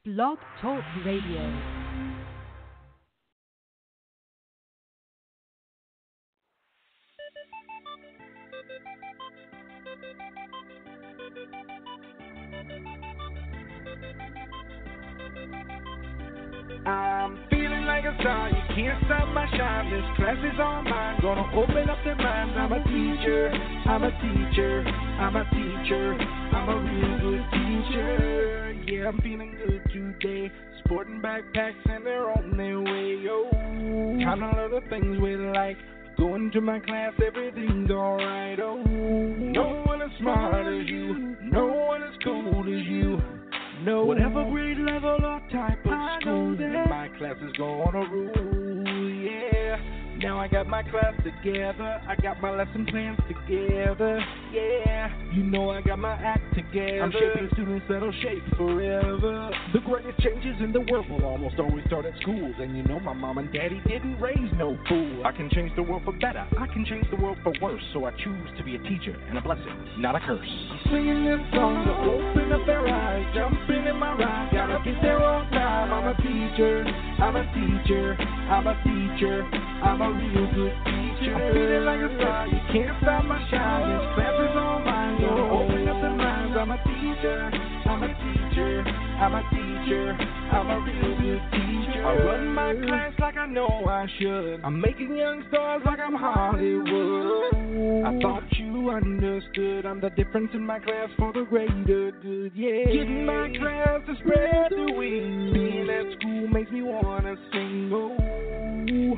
Blog Talk Radio. I'm feeling like a star, you can't stop my shine. This class is all mine, gonna open up their minds. I'm a teacher, I'm a teacher, I'm a teacher, I'm a real good teacher. Yeah, I'm feeling good today, sporting backpacks and they're on their way, yo. Time to learn the things we like, going to my class, everything's alright, oh. No one as smart as you, no one as cool as you. No, whatever grade level or type of school, my class is gonna rule, yeah. Now I got my class together, I got my lesson plans together, yeah. You know I got my act together, I'm shaping students that'll shape forever. The greatest changes in the world will almost always start at schools. And you know my mom and daddy didn't raise no fool. I can change the world for better, I can change the world for worse. So I choose to be a teacher and a blessing, not a curse. I'm singing this song to open up their eyes, jumping in my ride, gotta get there on time. I'm a teacher, I'm a teacher, I'm a teacher, I'm a real good teacher. I'm feeling like a star, you can't stop my shine. This class is all mine, gonna open up their minds. I'm a teacher, I'm a teacher, I'm a teacher, I'm a real good teacher. I run my class like I know I should. I'm making young stars like I'm Hollywood. I thought you understood, I'm the difference in my class for the greater good, yeah. Getting my class to spread the wings, being at school makes me wanna sing, oh.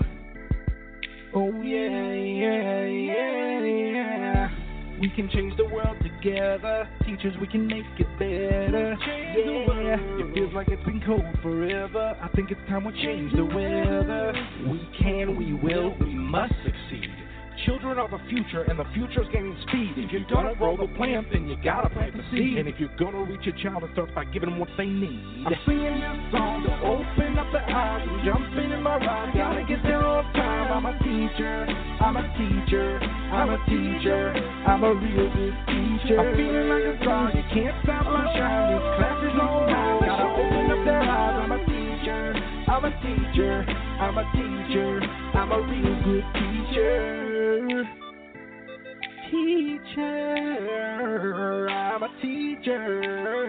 Oh yeah, yeah, yeah, yeah. We can change the world together. Teachers, we can make it better. Yeah, it feels like it's been cold forever. I think it's time we change the weather. We can, we will, we must succeed. Children are the future, and the future's gaining speed. If you're gonna grow the plant, then you gotta plant the seed. And if you're gonna reach a child, it starts by giving them what they need. I'm singing this song to open up the eyes and jumping in my ride. Gotta get there on time. I'm a teacher, I'm a teacher, I'm a teacher, I'm a real good teacher. I'm feeling like a star, you can't stop my shine. This class is on time. Gotta open up their eyes. I'm a teacher, I'm a teacher, I'm a teacher, I'm a real good teacher. Teacher, I'm a teacher,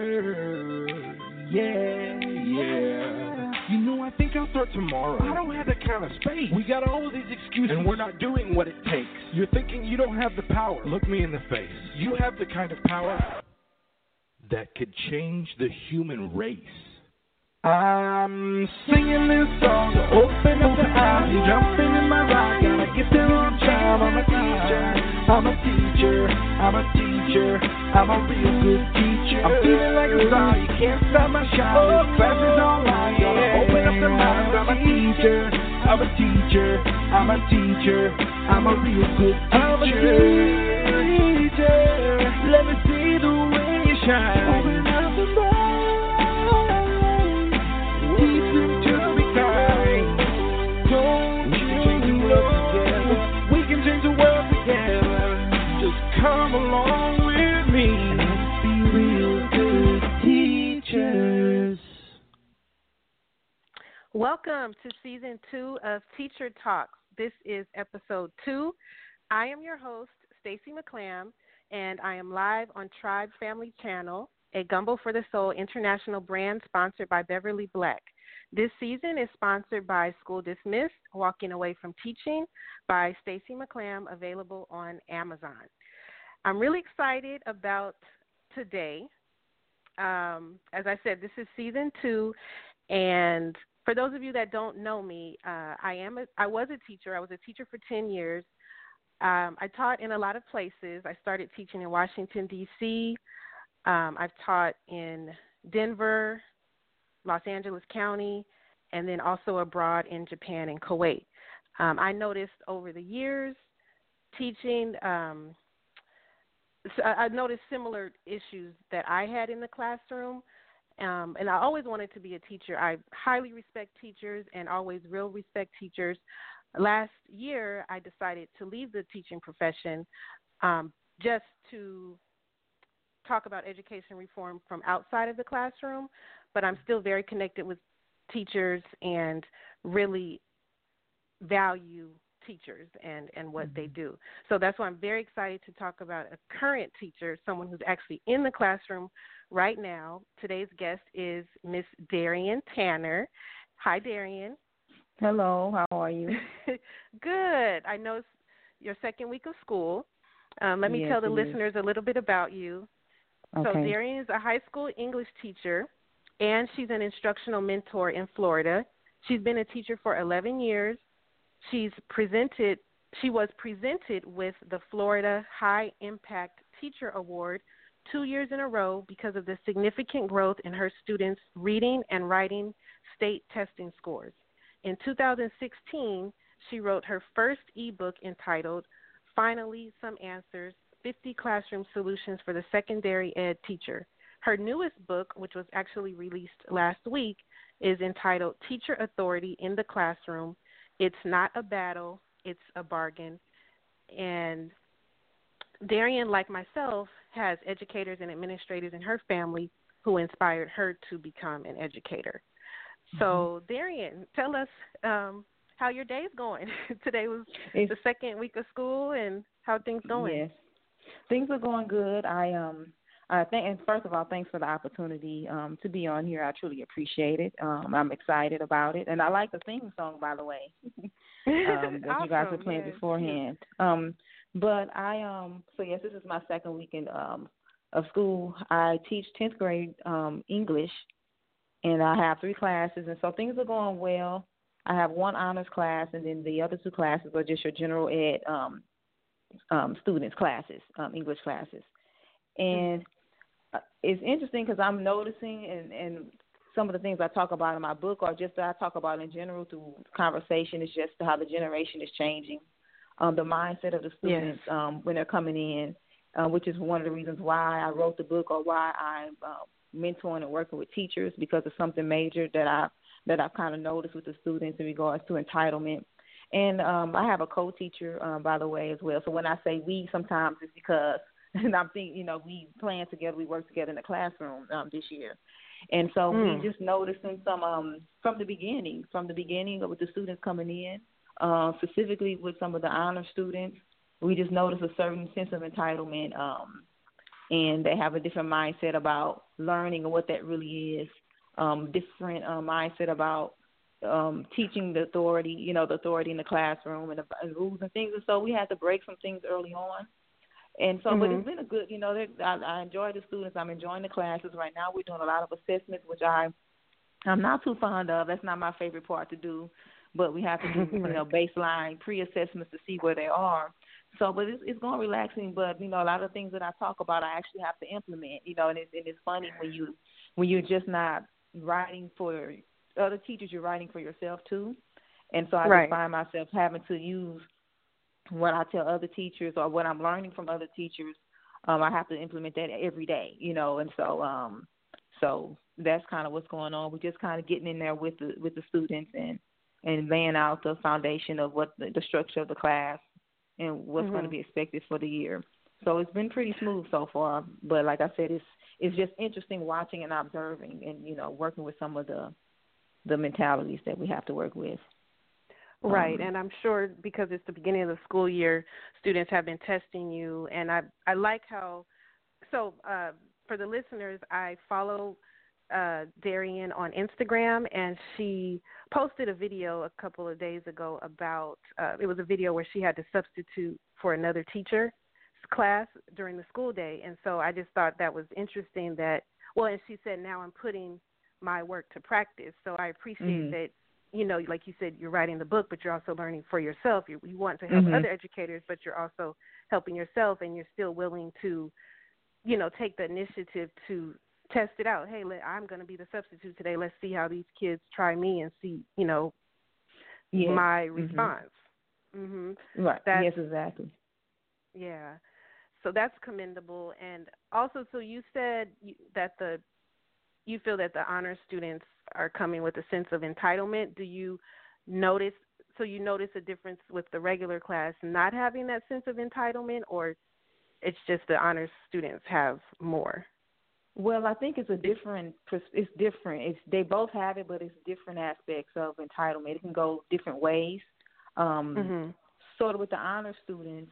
yeah, yeah. You know, I think I'll start tomorrow. I don't have that kind of space. We got all of these excuses, and we're not doing what it takes. You're thinking you don't have the power. Look me in the face. You have the kind of power that could change the human race. I'm singing this song to open up the eyes, jumping in my ride, gotta get there on time. I'm a teacher, I'm a teacher, I'm a teacher, I'm a real good teacher. I'm feeling like a star, you can't stop my shine. This class is online, gonna open up the minds. I'm a teacher, I'm a teacher, I'm a teacher, I'm a real good teacher. I'm a teacher, let me see the way you shine. Open up the minds. Come along with me and be real good teachers. Welcome to Season 2 of Teacher Talks. This is Episode 2. I am your host, Stacey McClam, and I am live on Tribe Family Channel, a Gumbo for the Soul international brand sponsored by Beverly Black. This season is sponsored by School Dismissed, Walking Away from Teaching by Stacey McClam, available on Amazon. I'm really excited about today. As I said, this is Season 2, and for those of you that don't know me, I was a teacher. I was a teacher for 10 years. I taught in a lot of places. I started teaching in Washington, D.C. I've taught in Denver, Los Angeles County, and then also abroad in Japan and Kuwait. I noticed over the years teaching, I noticed similar issues that I had in the classroom, and I always wanted to be a teacher. I highly respect teachers and always will respect teachers. Last year, I decided to leave the teaching profession just to talk about education reform from outside of the classroom, but I'm still very connected with teachers and really value teachers and what they do. So that's why I'm very excited to talk about a current teacher, someone who's actually in the classroom right now. Today's guest is Miss Darian Tanner. Hi, Darian. Hello, how are you? Good. I know it's your second week of school. Let me tell the listeners a little bit about you. Okay. So Darian is a high school English teacher, and she's an instructional mentor in Florida. She's been a teacher for 11 years. She was presented with the Florida High Impact Teacher Award 2 years in a row because of the significant growth in her students' reading and writing state testing scores. In 2016, she wrote her first ebook entitled Finally Some Answers, 50 Classroom Solutions for the Secondary Ed Teacher. Her newest book, which was actually released last week, is entitled Teacher Authority in the Classroom. It's not a battle, it's a bargain. And Darian, like myself, has educators and administrators in her family who inspired her to become an educator. So, Darian, tell us how your day's going. Today was the second week of school, and how are things going? Yes, things are going good. I think, and first of all, thanks for the opportunity to be on here. I truly appreciate it. I'm excited about it, and I like the theme song, by the way, that awesome. you guys were playing beforehand. But so yes, this is my second weekend of school. I teach 10th grade English, and I have 3 classes, and so things are going well. I have 1 honors class, and then the other 2 classes are just your general ed students classes, English classes. And it's interesting because I'm noticing, and some of the things I talk about in my book or just that I talk about in general through conversation is just how the generation is changing, the mindset of the students when they're coming in, which is one of the reasons why I wrote the book or why I'm mentoring and working with teachers, because of something major that I've kind of noticed with the students in regards to entitlement. And I have a co-teacher, by the way, as well. So when I say we, sometimes it's because and I'm thinking, we plan together, we work together in the classroom this year. And so we just noticing some from the beginning with the students coming in, specifically with some of the honor students, we just noticed a certain sense of entitlement, and they have a different mindset about learning and what that really is, different mindset about teaching the authority, the authority in the classroom and rules and things. And so we had to break some things early on. And so, but it's been a good, I enjoy the students. I'm enjoying the classes. Right now we're doing a lot of assessments, which I'm not too fond of. That's not my favorite part to do. But we have to do, baseline pre-assessments to see where they are. So, but it's going relaxing. But, a lot of things that I talk about, I actually have to implement, and it's funny when you're just not writing for other teachers, you're writing for yourself too. And so I just find myself having to use what I tell other teachers or what I'm learning from other teachers. I have to implement that every day, and so that's kind of what's going on. We're just kind of getting in there with the students and laying out the foundation of what the structure of the class and what's going to be expected for the year. So it's been pretty smooth so far, but like I said, it's just interesting watching and observing and working with some of the mentalities that we have to work with. Right, and I'm sure because it's the beginning of the school year, students have been testing you, and I like how, so for the listeners, I follow Darian on Instagram, and she posted a video a couple of days ago about, it was a video where she had to substitute for another teacher's class during the school day, and so I just thought that was interesting that, and she said, now I'm putting my work to practice, so I appreciate that. Like you said, you're writing the book, but you're also learning for yourself. You want to help other educators, but you're also helping yourself, and you're still willing to, take the initiative to test it out. Hey, I'm going to be the substitute today. Let's see how these kids try me and see, my response. Right. Yes, exactly. Yeah. So that's commendable. And also, so you said that you feel that the honor students are coming with a sense of entitlement. Do you notice a difference with the regular class not having that sense of entitlement, or it's just the honors students have more? Well, I think it's different. They both have it, but it's different aspects of entitlement. It can go different ways. Sort of with the honor students,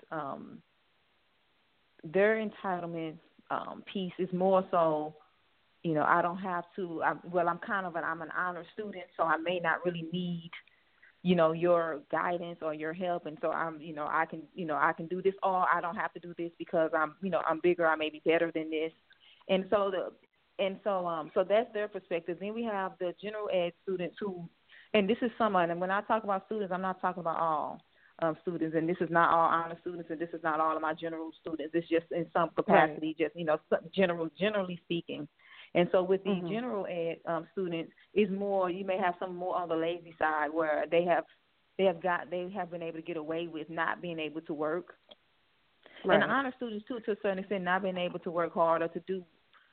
their entitlement piece is more so, I don't have to. I'm an honor student, so I may not really need, your guidance or your help, and so I can do this, or I don't have to do this because I'm bigger. I may be better than this, so that's their perspective. Then we have the general ed students who, and this is someone, and when I talk about students, I'm not talking about all students, and this is not all honor students, and this is not all of my general students. It's just in some capacity, just generally speaking. And so with the general ed students, is more, you may have some more on the lazy side where they have been able to get away with not being able to work. Right. And the honor students too, to a certain extent, not being able to work harder to do,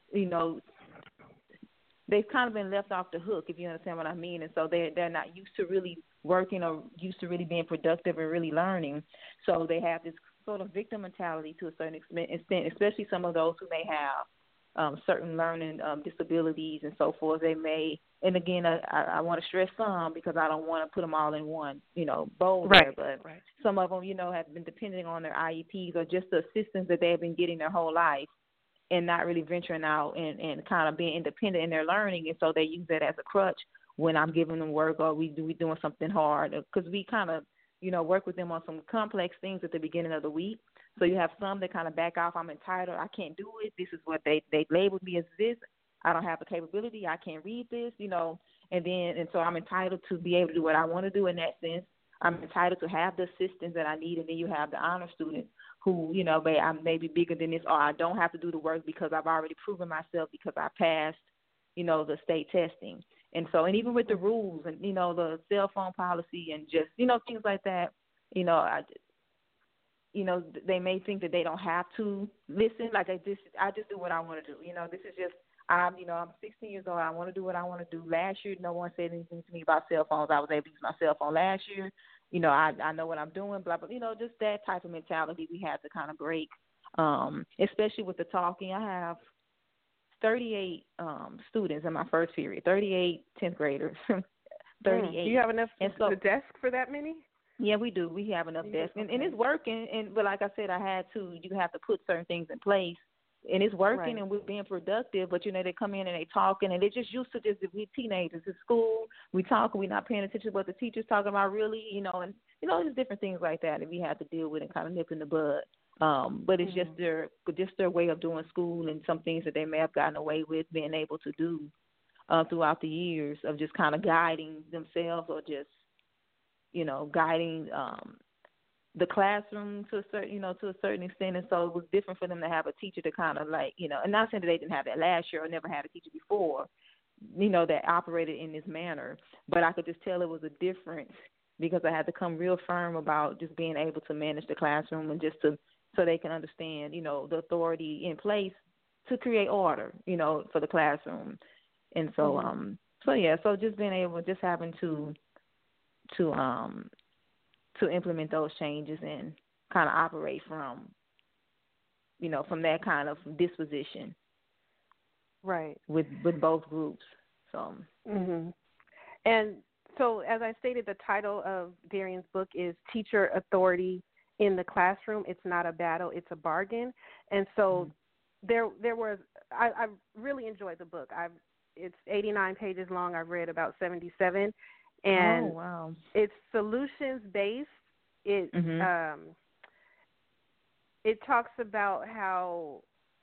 they've kind of been left off the hook, if you understand what I mean. And so they're not used to really working or used to really being productive and really learning. So they have this sort of victim mentality to a certain extent, especially some of those who may have certain learning disabilities and so forth. They may, and again, I want to stress some because I don't want to put them all in one, bowl there. But some of them, have been depending on their IEPs or just the assistance that they have been getting their whole life and not really venturing out and kind of being independent in their learning. And so they use that as a crutch when I'm giving them work or we doing something hard, because we kind of, work with them on some complex things at the beginning of the week. So you have some that kind of back off. I'm entitled. I can't do it. This is what they labeled me as this. I don't have the capability. I can't read this, and so I'm entitled to be able to do what I want to do in that sense. I'm entitled to have the assistance that I need. And then you have the honor students who, I'm maybe bigger than this, or I don't have to do the work because I've already proven myself because I passed, the state testing. And so, and even with the rules and, the cell phone policy and just, things like that, they may think that they don't have to listen. Like I just do what I want to do. This is just, I'm 16 years old. I want to do what I want to do. Last year, no one said anything to me about cell phones. I was able to use my cell phone last year. I know what I'm doing, blah, blah, just that type of mentality we had to kind of break, especially with the talking. I have 38 students in my first period, 38 10th graders, 38. Do you have enough the desk for that many? Yeah, we do. We have enough desks, and it's working. But like I said, you have to put certain things in place, and it's working, and we're being productive. But they come in and they talking, and they're just used to just we teenagers at school. We talk, and we're not paying attention to what the teacher's talking about, really, and just different things like that we have to deal with and kind of nip in the bud. But it's just their way of doing school, and some things that they may have gotten away with being able to do throughout the years of just kind of guiding themselves or just guiding the classroom to a certain extent. And so it was different for them to have a teacher to kind of and not saying that they didn't have that last year or never had a teacher before, that operated in this manner. But I could just tell it was a difference because I had to come real firm about just being able to manage the classroom and just so they can understand, the authority in place to create order, for the classroom. And so, so just being able, just having to implement those changes and kind of operate from that kind of disposition, right? With both groups. So, and so as I stated, the title of Darian's book is Teacher Authority in the Classroom. It's not a battle; it's a bargain. And so there was. I really enjoyed the book. It's 89 pages long. I've read about 77. And it's solutions based. It talks about how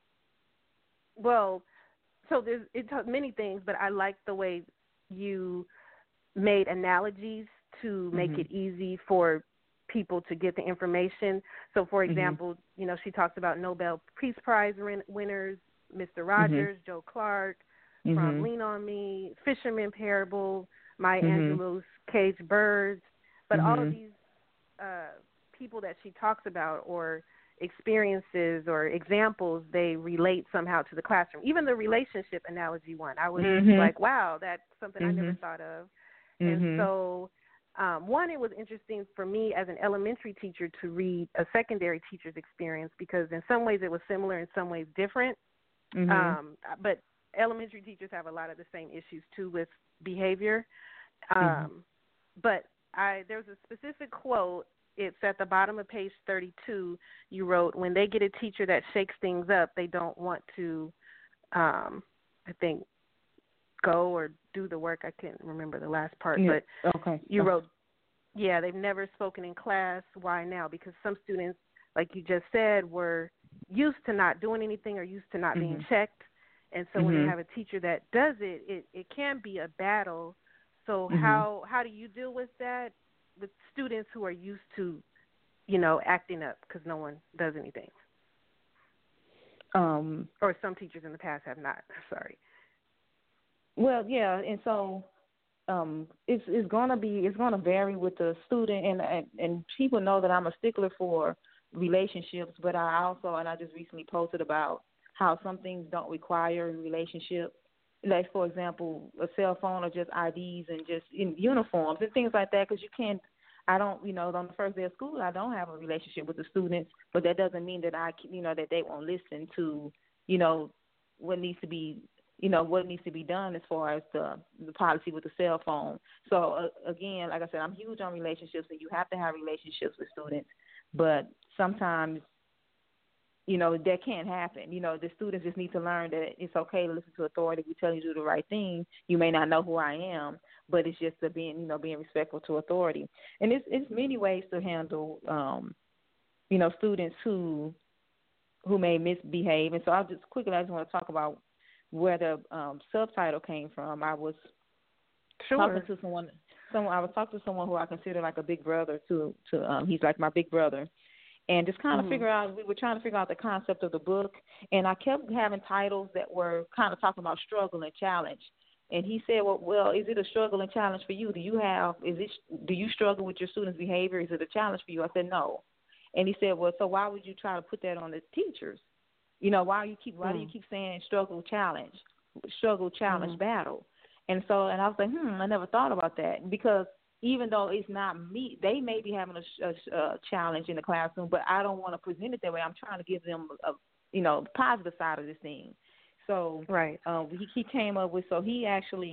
it talks many things, but I like the way you made analogies to make it easy for people to get the information. So, for example, she talks about Nobel Peace Prize winners, Mr. Rogers, Joe Clark, from Lean on Me, Fisherman Parable, Maya Angelou's Caged Birds, but all of these people that she talks about or experiences or examples, they relate somehow to the classroom. Even the relationship analogy one, I was like, wow, that's something I never thought of. And so One, it was interesting for me as an elementary teacher to read a secondary teacher's experience because in some ways it was similar, in some ways different. Mm-hmm. But elementary teachers have a lot of the same issues too with behavior. But there's a specific quote. It's at the bottom of page 32. You wrote, when they get a teacher that shakes things up, they don't want to, I think, go or do the work. I can't remember the last part. Yeah. But Okay. you wrote, yeah, they've never spoken in class. Why now? Because some students, like you just said, were used to not doing anything or used to not being checked. And so when they have a teacher that does it, it can be a battle. So how do you deal with that with students who are used to, acting up because no one does anything? Or some teachers in the past have not. Sorry. Well, yeah, and so it's gonna vary with the student, and people know that I'm a stickler for relationships, but I just recently posted about how some things don't require a relationship. Like, for example, a cell phone or just IDs and just in uniforms and things like that, because you can't, on the first day of school, I don't have a relationship with the students, but that doesn't mean that that they won't listen to, what needs to be, what needs to be done as far as the policy with the cell phone. So, again, like I said, I'm huge on relationships, and you have to have relationships with students, but sometimes that can't happen. The students just need to learn that it's okay to listen to authority. We tell you to do the right thing. You may not know who I am, but it's just being respectful to authority. And it's many ways to handle, students who may misbehave. And so I just want to talk about where the subtitle came from. I was talking to someone. I was talking to someone who I consider like a big brother to he's like my big brother. And just kind of we were trying to figure out the concept of the book. And I kept having titles that were kind of talking about struggle and challenge. And he said, well, is it a struggle and challenge for you? Do you struggle with your students' behavior? Is it a challenge for you? I said, no. And he said, well, so why would you try to put that on the teachers? Why do you keep saying struggle, challenge, battle? And I was like, I never thought about that, because even though it's not me, they may be having a challenge in the classroom, but I don't want to present it that way. I'm trying to give them a positive side of this thing. So right. He came up with, he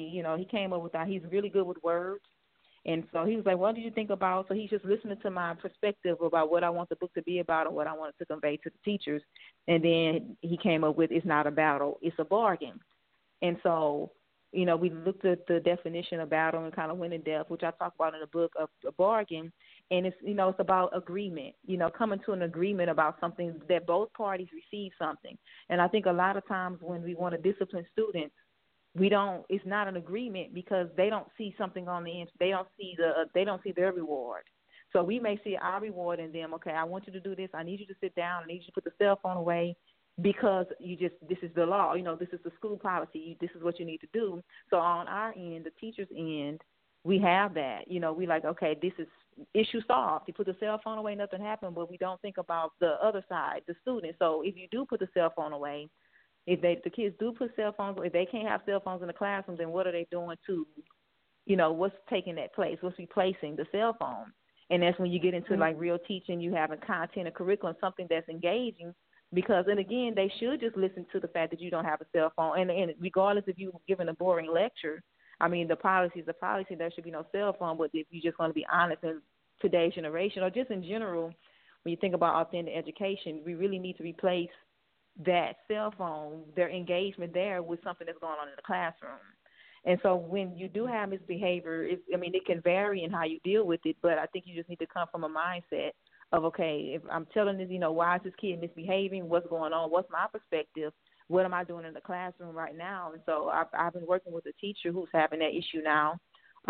came up with that. He's really good with words. And so he was like, what do you think about? So he's just listening to my perspective about what I want the book to be about and what I want it to convey to the teachers. And then he came up with, it's not a battle, it's a bargain. And so, we looked at the definition of battle and kind of went in depth, which I talk about in the book, of a bargain. And it's, it's about agreement, coming to an agreement about something that both parties receive something. And I think a lot of times when we want to discipline students, it's not an agreement because they don't see something on the end. They don't see their reward. So we may see our reward in them. Okay, I want you to do this. I need you to sit down. I need you to put the cell phone away, because this is the law. This is the school policy. This is what you need to do. So on our end, the teacher's end, we have that. We like, okay, this is issue solved. You put the cell phone away, nothing happened, but we don't think about the other side, the student. So if you do put the cell phone away, if the kids do put cell phones, if they can't have cell phones in the classroom, then what are they doing to, what's taking that place? What's replacing the cell phone? And that's when you get into like real teaching, you having content and curriculum, something that's engaging. Because, and again, they should just listen to the fact that you don't have a cell phone. And regardless if you're giving a boring lecture, I mean, the policy is the policy. There should be no cell phone. But if you're just going to be honest in today's generation, or just in general, when you think about authentic education, we really need to replace that cell phone, their engagement there, with something that's going on in the classroom. And so when you do have misbehavior, it can vary in how you deal with it, but I think you just need to come from a mindset of, okay, if I'm telling this, why is this kid misbehaving? What's going on? What's my perspective? What am I doing in the classroom right now? And so I've been working with a teacher who's having that issue now,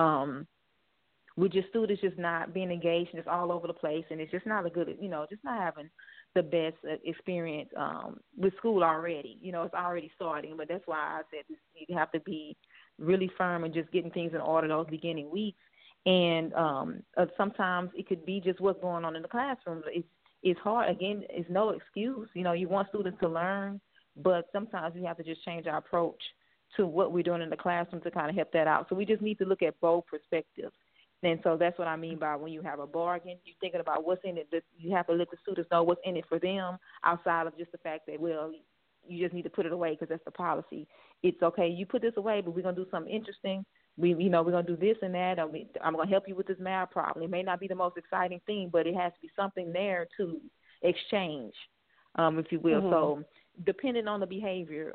with just students just not being engaged and it's all over the place, and it's just not a good, just not having the best experience with school already. It's already starting, but that's why I said you have to be really firm and just getting things in order those beginning weeks. And sometimes it could be just what's going on in the classroom. It's hard. Again, it's no excuse. You want students to learn, but sometimes we have to just change our approach to what we're doing in the classroom to kind of help that out. So we just need to look at both perspectives. And so that's what I mean by when you have a bargain, you're thinking about what's in it. You have to let the students know what's in it for them outside of just the fact that, well, you just need to put it away because that's the policy. It's okay, you put this away, but we're going to do something interesting. We're going to do this and that. I'm going to help you with this math problem. It may not be the most exciting thing, but it has to be something there to exchange, if you will. So depending on the behavior,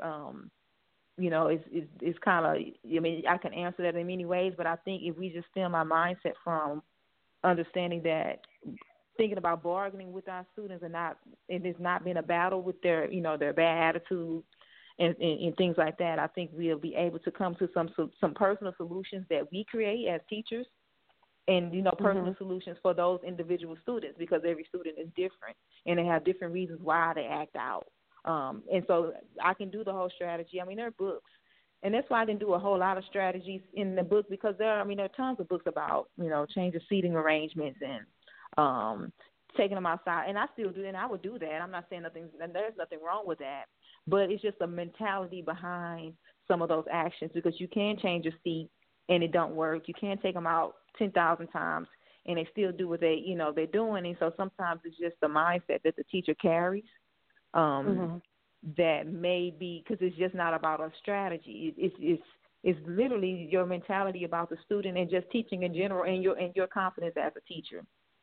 it's kind of, I mean, I can answer that in many ways, but I think if we just stem our mindset from understanding that thinking about bargaining with our students and it's not been a battle with their, their bad attitude and things like that, I think we'll be able to come to some personal solutions that we create as teachers and, personal solutions for those individual students, because every student is different and they have different reasons why they act out. And so I can do the whole strategy. I mean, there are books, and that's why I didn't do a whole lot of strategies in the book, because there are tons of books about, changing seating arrangements and taking them outside. And I still do, and I would do that. I'm not saying there's nothing wrong with that, but it's just a mentality behind some of those actions, because you can change a seat and it don't work. You can't take them out 10,000 times and they still do what they're doing. And so sometimes it's just the mindset that the teacher carries. That may be, because it's just not about a strategy. It's literally your mentality about the student and just teaching in general, and your confidence as a teacher.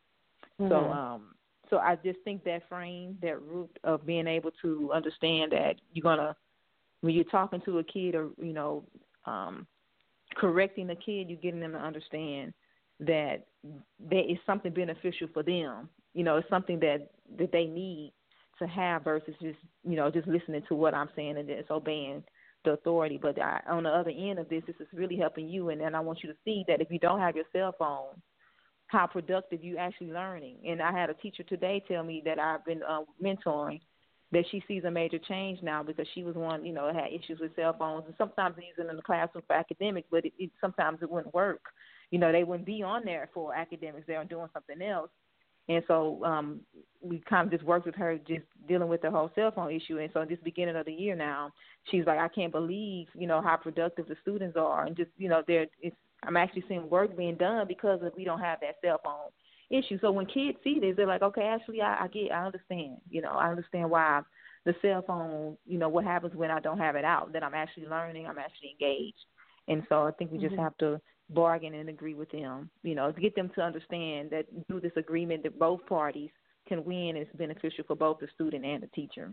So I just think that frame, that root of being able to understand that when you're talking to a kid or correcting a kid, you're getting them to understand that there is something beneficial for them. It's something that they need to have versus just listening to what I'm saying and just obeying the authority. But on the other end of this is really helping you, and then I want you to see that if you don't have your cell phone, how productive you actually learning. And I had a teacher today tell me that I've been mentoring, that she sees a major change now, because she was one, had issues with cell phones, and sometimes they use it in the classroom for academics, but sometimes it wouldn't work. They wouldn't be on there for academics. They're doing something else. And so we kind of just worked with her just dealing with the whole cell phone issue. And so this beginning of the year now, she's like, I can't believe, how productive the students are. And just, I'm actually seeing work being done because we don't have that cell phone issue. So when kids see this, they're like, okay, actually, I understand. I understand why the cell phone, what happens when I don't have it out, that I'm actually learning, I'm actually engaged. And so I think we just have to bargain and agree with them, to get them to understand that through this agreement that both parties can win, and it's beneficial for both the student and the teacher.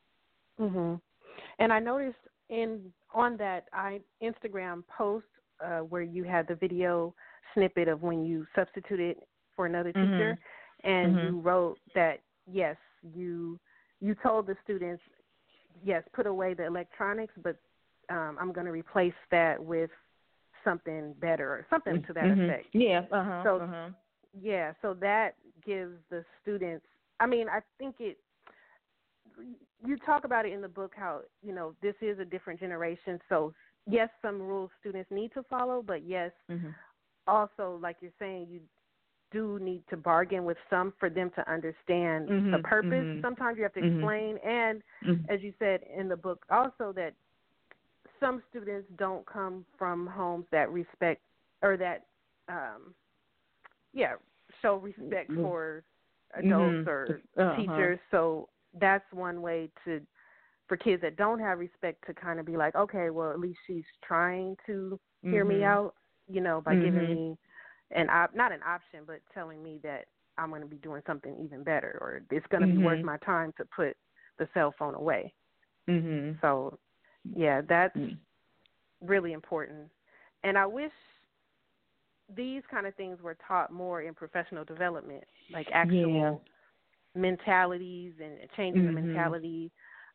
And I noticed on that Instagram post where you had the video snippet of when you substituted for another teacher, and you wrote that, yes, you told the students, yes, put away the electronics, but I'm going to replace that with something better or something to that effect. Yeah. Yeah, so that gives the students, I mean, I think you talk about it in the book how, this is a different generation. So, yes, some rules students need to follow, but yes, also, like you're saying, you do need to bargain with some for them to understand the purpose. Sometimes you have to explain. And as you said in the book also, that some students don't come from homes that respect or that, show respect for adults or teachers. So that's one way for kids that don't have respect to kind of be like, okay, well, at least she's trying to hear me out, by giving me not an option, but telling me that I'm going to be doing something even better, or it's going to be worth my time to put the cell phone away. So, yeah, that's really important. And I wish these kind of things were taught more in professional development, like actual mentalities and changing the mentality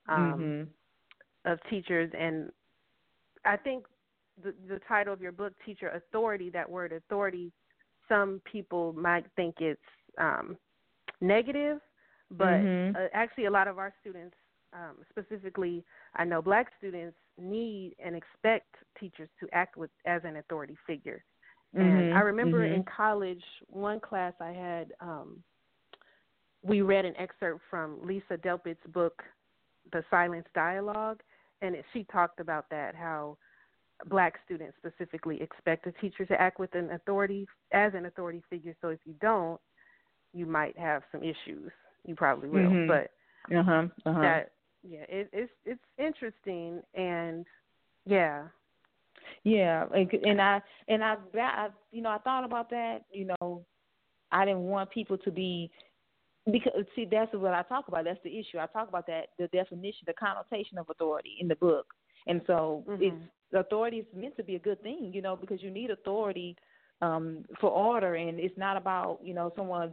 of teachers. And I think the title of your book, Teacher Authority, that word authority, some people might think it's negative, but actually a lot of our students, specifically I know Black students, need and expect teachers to act as an authority figure. And I remember in college, one class I had, we read an excerpt from Lisa Delpit's book, The Silence Dialogue, and she talked about that, how Black students specifically expect a teacher to act with an authority as an authority figure. So if you don't, you might have some issues. You probably will, but that it's interesting, and yeah, and I I thought about that. I didn't want people to be. Because, see, that's what I talk about. That's the issue. I talk about that, the definition, the connotation of authority in the book. And so authority is meant to be a good thing, because you need authority for order. And it's not about, someone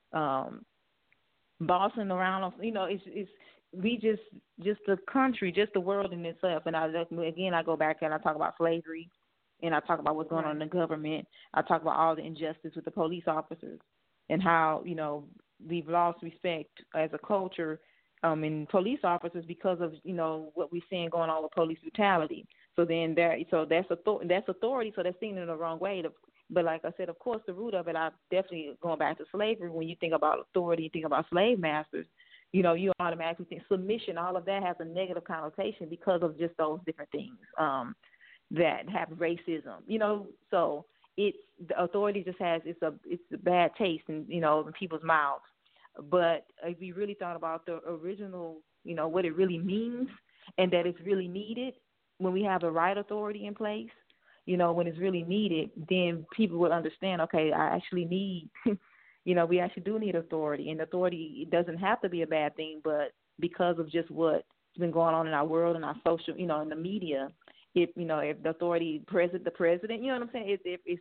bossing around. We just the country, just the world in itself. And I go back and I talk about slavery, and I talk about what's going on in the government. I talk about all the injustice with the police officers and how, we've lost respect as a culture in police officers because of what we're seeing going on with police brutality. So then that's authority. So that's seen in the wrong way. But like I said, of course, the root of it, I'm definitely going back to slavery. When you think about authority, you think about slave masters. You automatically think submission. All of that has a negative connotation because of just those different things that have racism. So the authority just has it's a bad taste in people's mouths. But if we really thought about the original, what it really means, and that it's really needed when we have the right authority in place, when it's really needed, then people would understand, okay, I actually need, we actually do need authority. And authority, it doesn't have to be a bad thing, but because of just what's been going on in our world and our social, in the media, if the authority, the president, you know what I'm saying?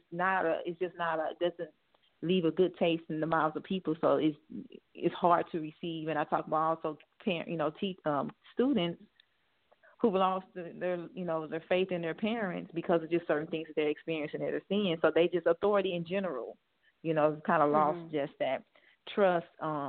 It doesn't leave a good taste in the mouths of people, so it's hard to receive. And I talk about also students who've lost their faith in their parents because of just certain things that they're experiencing that they're seeing. So they just authority in general, kind of lost just that trust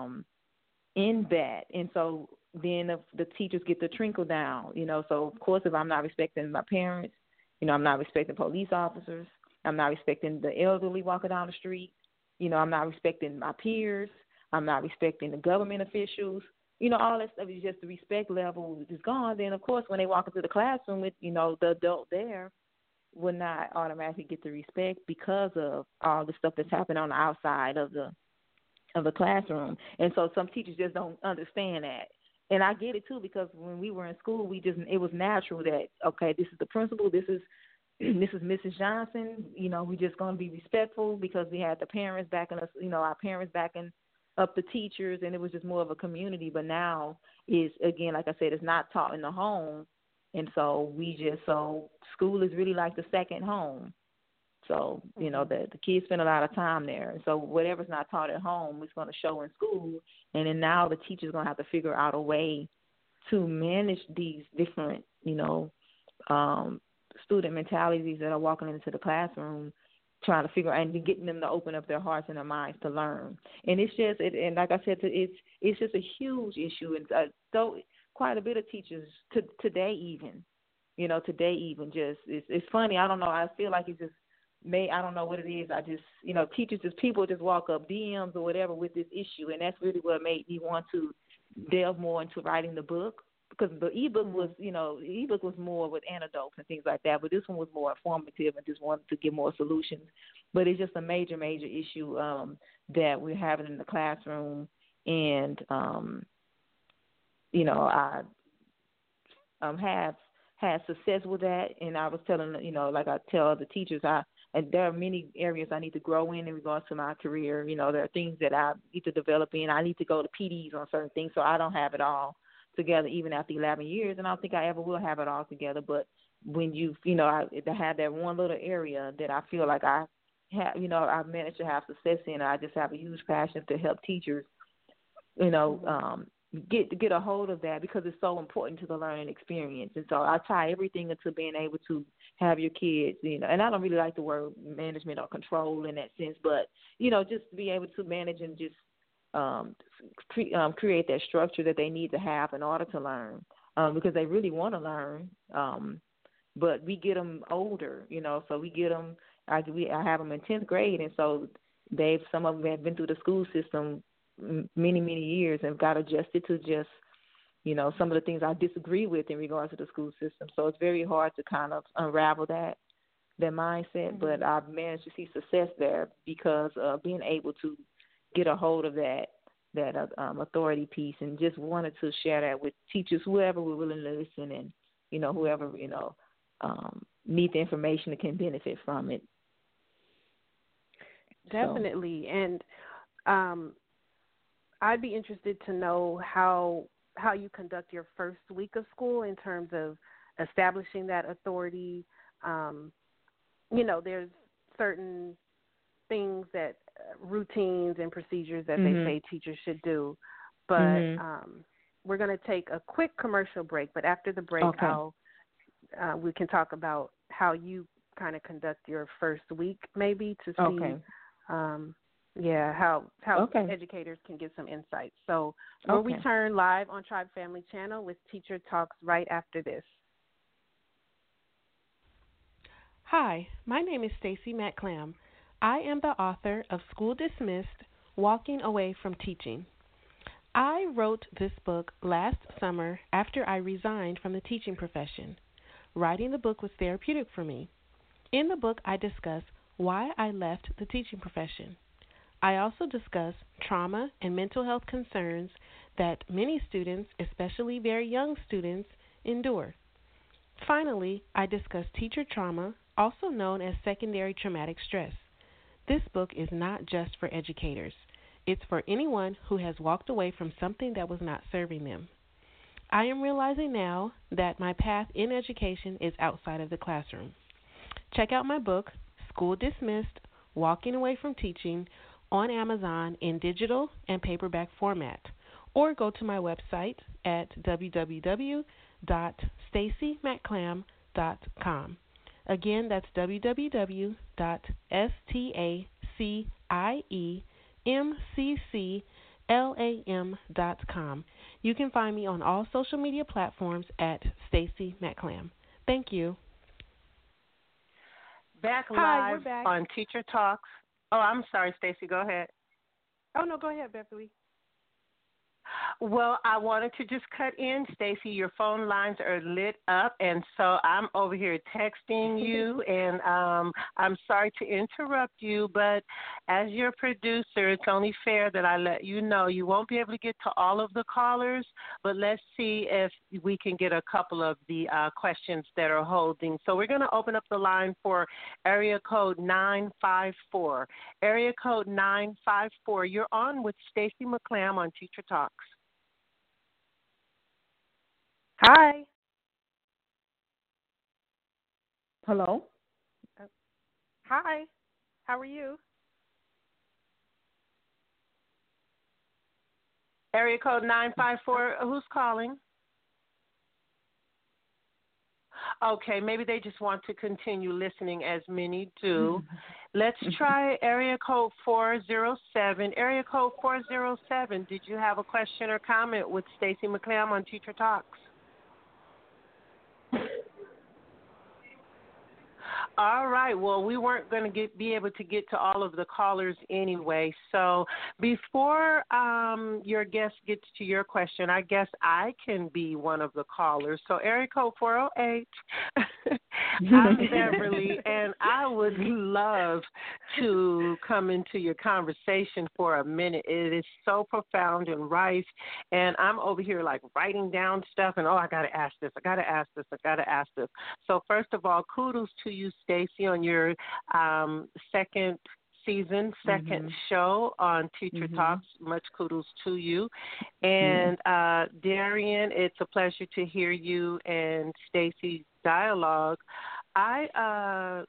in that. And so then the teachers get the trickle down, So of course, if I'm not respecting my parents, I'm not respecting police officers, I'm not respecting the elderly walking down the street. I'm not respecting my peers. I'm not respecting the government officials. All that stuff is just the respect level is gone. Then, of course, when they walk into the classroom with, the adult there will not automatically get the respect because of all the stuff that's happening on the outside of the classroom. And so some teachers just don't understand that. And I get it, too, because when we were in school, it was natural that, okay, this is the principal, this is Mrs. Johnson. We're just going to be respectful because we had the parents backing us, our parents backing up the teachers, and it was just more of a community. But now is, again, like I said, it's not taught in the home. And so school is really like the second home. So, the kids spend a lot of time there. And so whatever's not taught at home is going to show in school. And then now the teacher's going to have to figure out a way to manage these different, student mentalities that are walking into the classroom, trying to figure out and getting them to open up their hearts and their minds to learn. And it's just, and like I said, it's just a huge issue. And so quite a bit of teachers today even just, it's funny. I don't know. I feel like it's just I don't know what it is. I just, people just walk up DMs or whatever with this issue. And that's really what made me want to delve more into writing the book. Because the ebook was more with anecdotes and things like that, but this one was more informative and just wanted to give more solutions. But it's just a major, major issue that we're having in the classroom, and I have had success with that. And I was telling, like I tell other teachers, and there are many areas I need to grow in regards to my career. There are things that I need to develop in. I need to go to PDs on certain things, so I don't have it all together even after 11 years, and I don't think I ever will have it all together. But when I have that one little area that I feel like I have, I've managed to have success in, I just have a huge passion to help teachers, get a hold of that, because it's so important to the learning experience. And so I tie everything into being able to have your kids, and I don't really like the word management or control in that sense, but, just to be able to manage and just create that structure that they need to have in order to learn, because they really want to learn. But we get them older, so we get them. I have them in 10th grade, and so some of them have been through the school system many, many years and got adjusted to just some of the things I disagree with in regards to the school system. So it's very hard to kind of unravel that mindset, but I've managed to see success there because of being able to get a hold of that authority piece, and just wanted to share that with teachers, whoever were willing to listen, and whoever need the information that can benefit from it. Definitely. So. And I'd be interested to know how you conduct your first week of school in terms of establishing that authority. There's certain things that routines and procedures that they say teachers should do. But we're going to take a quick commercial break. But after the break, we can talk about how you kind of conduct your first week, maybe, to see, how educators can get some insights. So we'll return live on Tribe Family Channel with Teacher Talks right after this. Hi, my name is Stacy McClam. I am the author of School Dismissed, Walking Away from Teaching. I wrote this book last summer after I resigned from the teaching profession. Writing the book was therapeutic for me. In the book, I discuss why I left the teaching profession. I also discuss trauma and mental health concerns that many students, especially very young students, endure. Finally, I discuss teacher trauma, also known as secondary traumatic stress. This book is not just for educators. It's for anyone who has walked away from something that was not serving them. I am realizing now that my path in education is outside of the classroom. Check out my book, School Dismissed, Walking Away from Teaching, on Amazon in digital and paperback format, or go to my website at www.stacymcclam.com. Again, that's www.stacieMCClam.com. You can find me on all social media platforms at Stacy McClam. Thank you. Back Hi, live we're back on Teacher Talks. Oh, I'm sorry, Stacy. Go ahead. Oh, no, go ahead, Beverly. Well, I wanted to just cut in, Stacy. Your phone lines are lit up, and so I'm over here texting you, and I'm sorry to interrupt you, but as your producer, it's only fair that I let you know you won't be able to get to all of the callers, but let's see if we can get a couple of the questions that are holding. So we're going to open up the line for area code 954. Area code 954. You're on with Stacy McClam on Teacher Talks. Hi. Hello. Hi. How are you? Area code 954. Who's calling? Okay, maybe they just want to continue listening, as many do. Let's try area code 407. Area code 407, did you have a question or comment with Stacy McClam on Teacher Talks? All right. Well, we weren't going to be able to get to all of the callers anyway. So before your guest gets to your question, I guess I can be one of the callers. So area code 408. I'm Beverly, and I would love to come into your conversation for a minute. It is so profound and rife, and I'm over here like writing down stuff, and I got to ask this, I got to ask this, I got to ask this. So first of all, kudos to you, Stacy, on your second season, second show on Teacher Talks. Much kudos to you. And Darian, it's a pleasure to hear you and Stacy's dialogue. I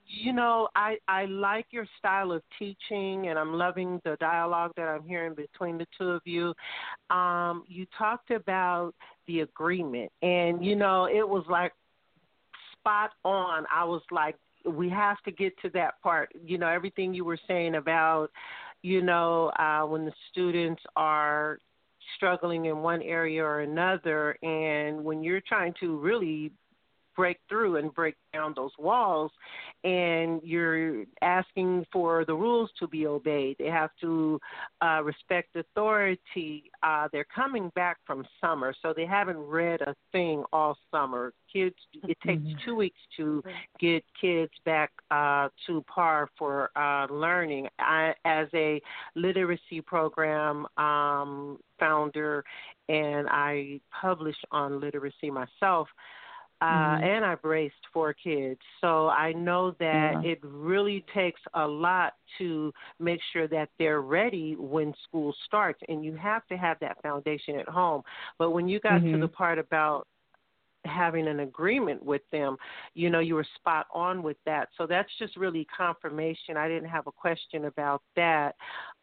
like your style of teaching, and I'm loving the dialogue that I'm hearing between the two of you. You talked about the agreement, and, it was like spot on. I was like, we have to get to that part. Everything you were saying about, when the students are struggling in one area or another, and when you're trying to really break through and break down those walls, and you're asking for the rules to be obeyed. They have to respect authority. They're coming back from summer, so they haven't read a thing all summer. Kids, it takes 2 weeks to get kids back to par for learning. I, as a literacy program founder, and I publish on literacy myself, and I've raised 4 kids. So I know that it really takes a lot to make sure that they're ready when school starts, and you have to have that foundation at home. But when you got to the part about having an agreement with them, you know, you were spot on with that. So that's just really confirmation. I didn't have a question about that.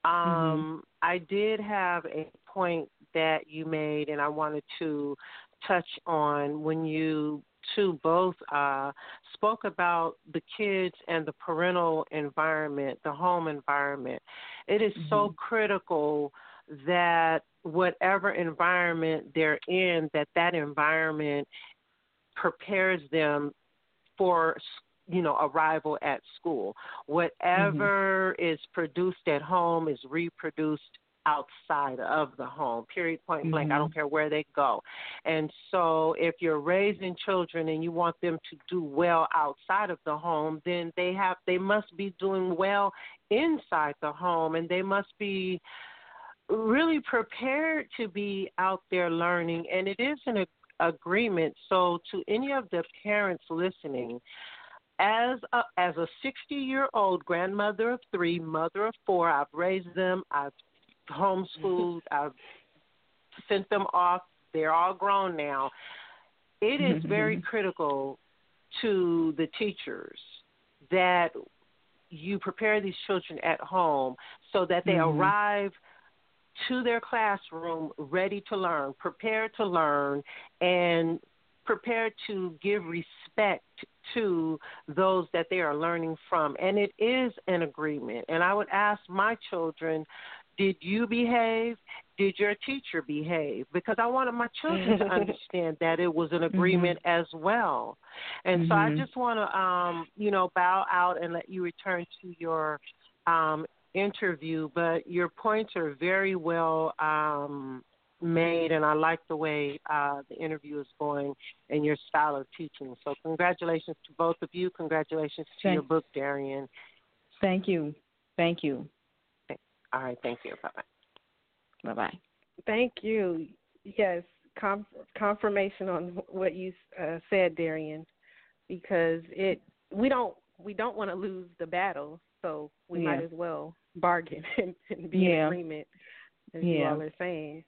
I did have a point that you made, and I wanted to touch on when you two both spoke about the kids and the parental environment, the home environment. It is so critical that whatever environment they're in, that environment prepares them for, you know, arrival at school. Whatever is produced at home is reproduced outside of the home, period, point blank. I don't care where they go. And so if you're raising children and you want them to do well outside of the home, then they must be doing well inside the home, and they must be really prepared to be out there learning. And it is an agreement. So to any of the parents listening, as a 60-year-old grandmother of 3, mother of 4, I've raised them, I've homeschooled, I've sent them off, they're all grown now. It is very critical to the teachers that you prepare these children at home so that they arrive to their classroom ready to learn, prepared to learn, and prepared to give respect to those that they are learning from. And it is an agreement. And I would ask my children, did you behave? Did your teacher behave? Because I wanted my children to understand that it was an agreement as well. And so I just want to, you know, bow out and let you return to your interview. But your points are very well made, and I like the way the interview is going and your style of teaching. So congratulations to both of you. Congratulations to your book, Darian. Thank you. Thank you. All right. Thank you. Bye-bye. Bye-bye. Thank you. Yes, confirmation on what you said, Darian, because we don't want to lose the battle, so we might as well bargain and be in agreement, as you all are saying.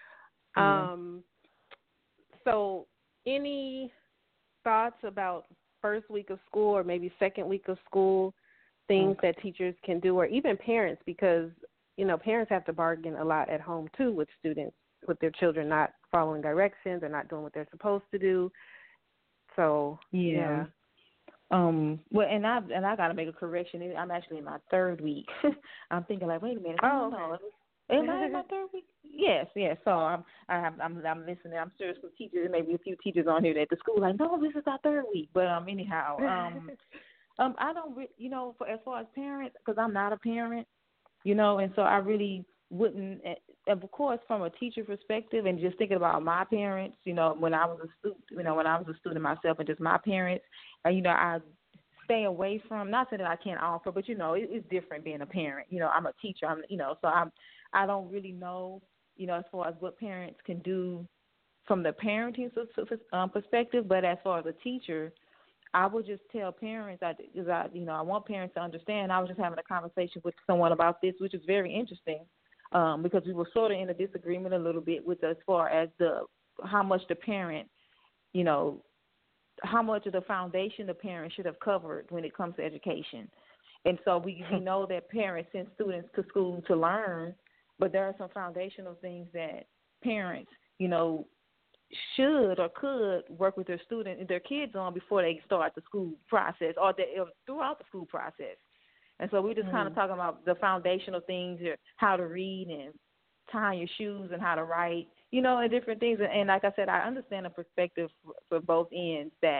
So any thoughts about first week of school or maybe second week of school, things that teachers can do, or even parents, because, you know, parents have to bargain a lot at home too with students, with their children not following directions or not doing what they're supposed to do. So, well, and I got to make a correction. I'm actually in my 3rd week. I'm thinking like, wait a minute. Am I in my 3rd week? Yes. So I'm listening. I'm sure some teachers, maybe a few teachers on here at the school, like, no, this is our 3rd week. But anyhow, I don't, you know, as far as parents, because I'm not a parent, you know, and so I really wouldn't. Of course, from a teacher perspective, and just thinking about my parents, you know, when I was a student myself, and just my parents, you know, I stay away from. Not saying that I can't offer, but you know, it's different being a parent. You know, I'm a teacher. I don't really know, you know, as far as what parents can do from the parenting perspective. But as far as a teacher, I would just tell parents, I want parents to understand. I was just having a conversation with someone about this, which is very interesting, because we were sort of in a disagreement a little bit with as far as how much the parent, you know, how much of the foundation the parent should have covered when it comes to education. And so we know that parents send students to school to learn, but there are some foundational things that parents, you know, should or could work with their kids on before they start the school process or throughout the school process. And so we're just kind of talking about the foundational things, how to read and tying your shoes and how to write, you know, and different things. And like I said, I understand the perspective for both ends, that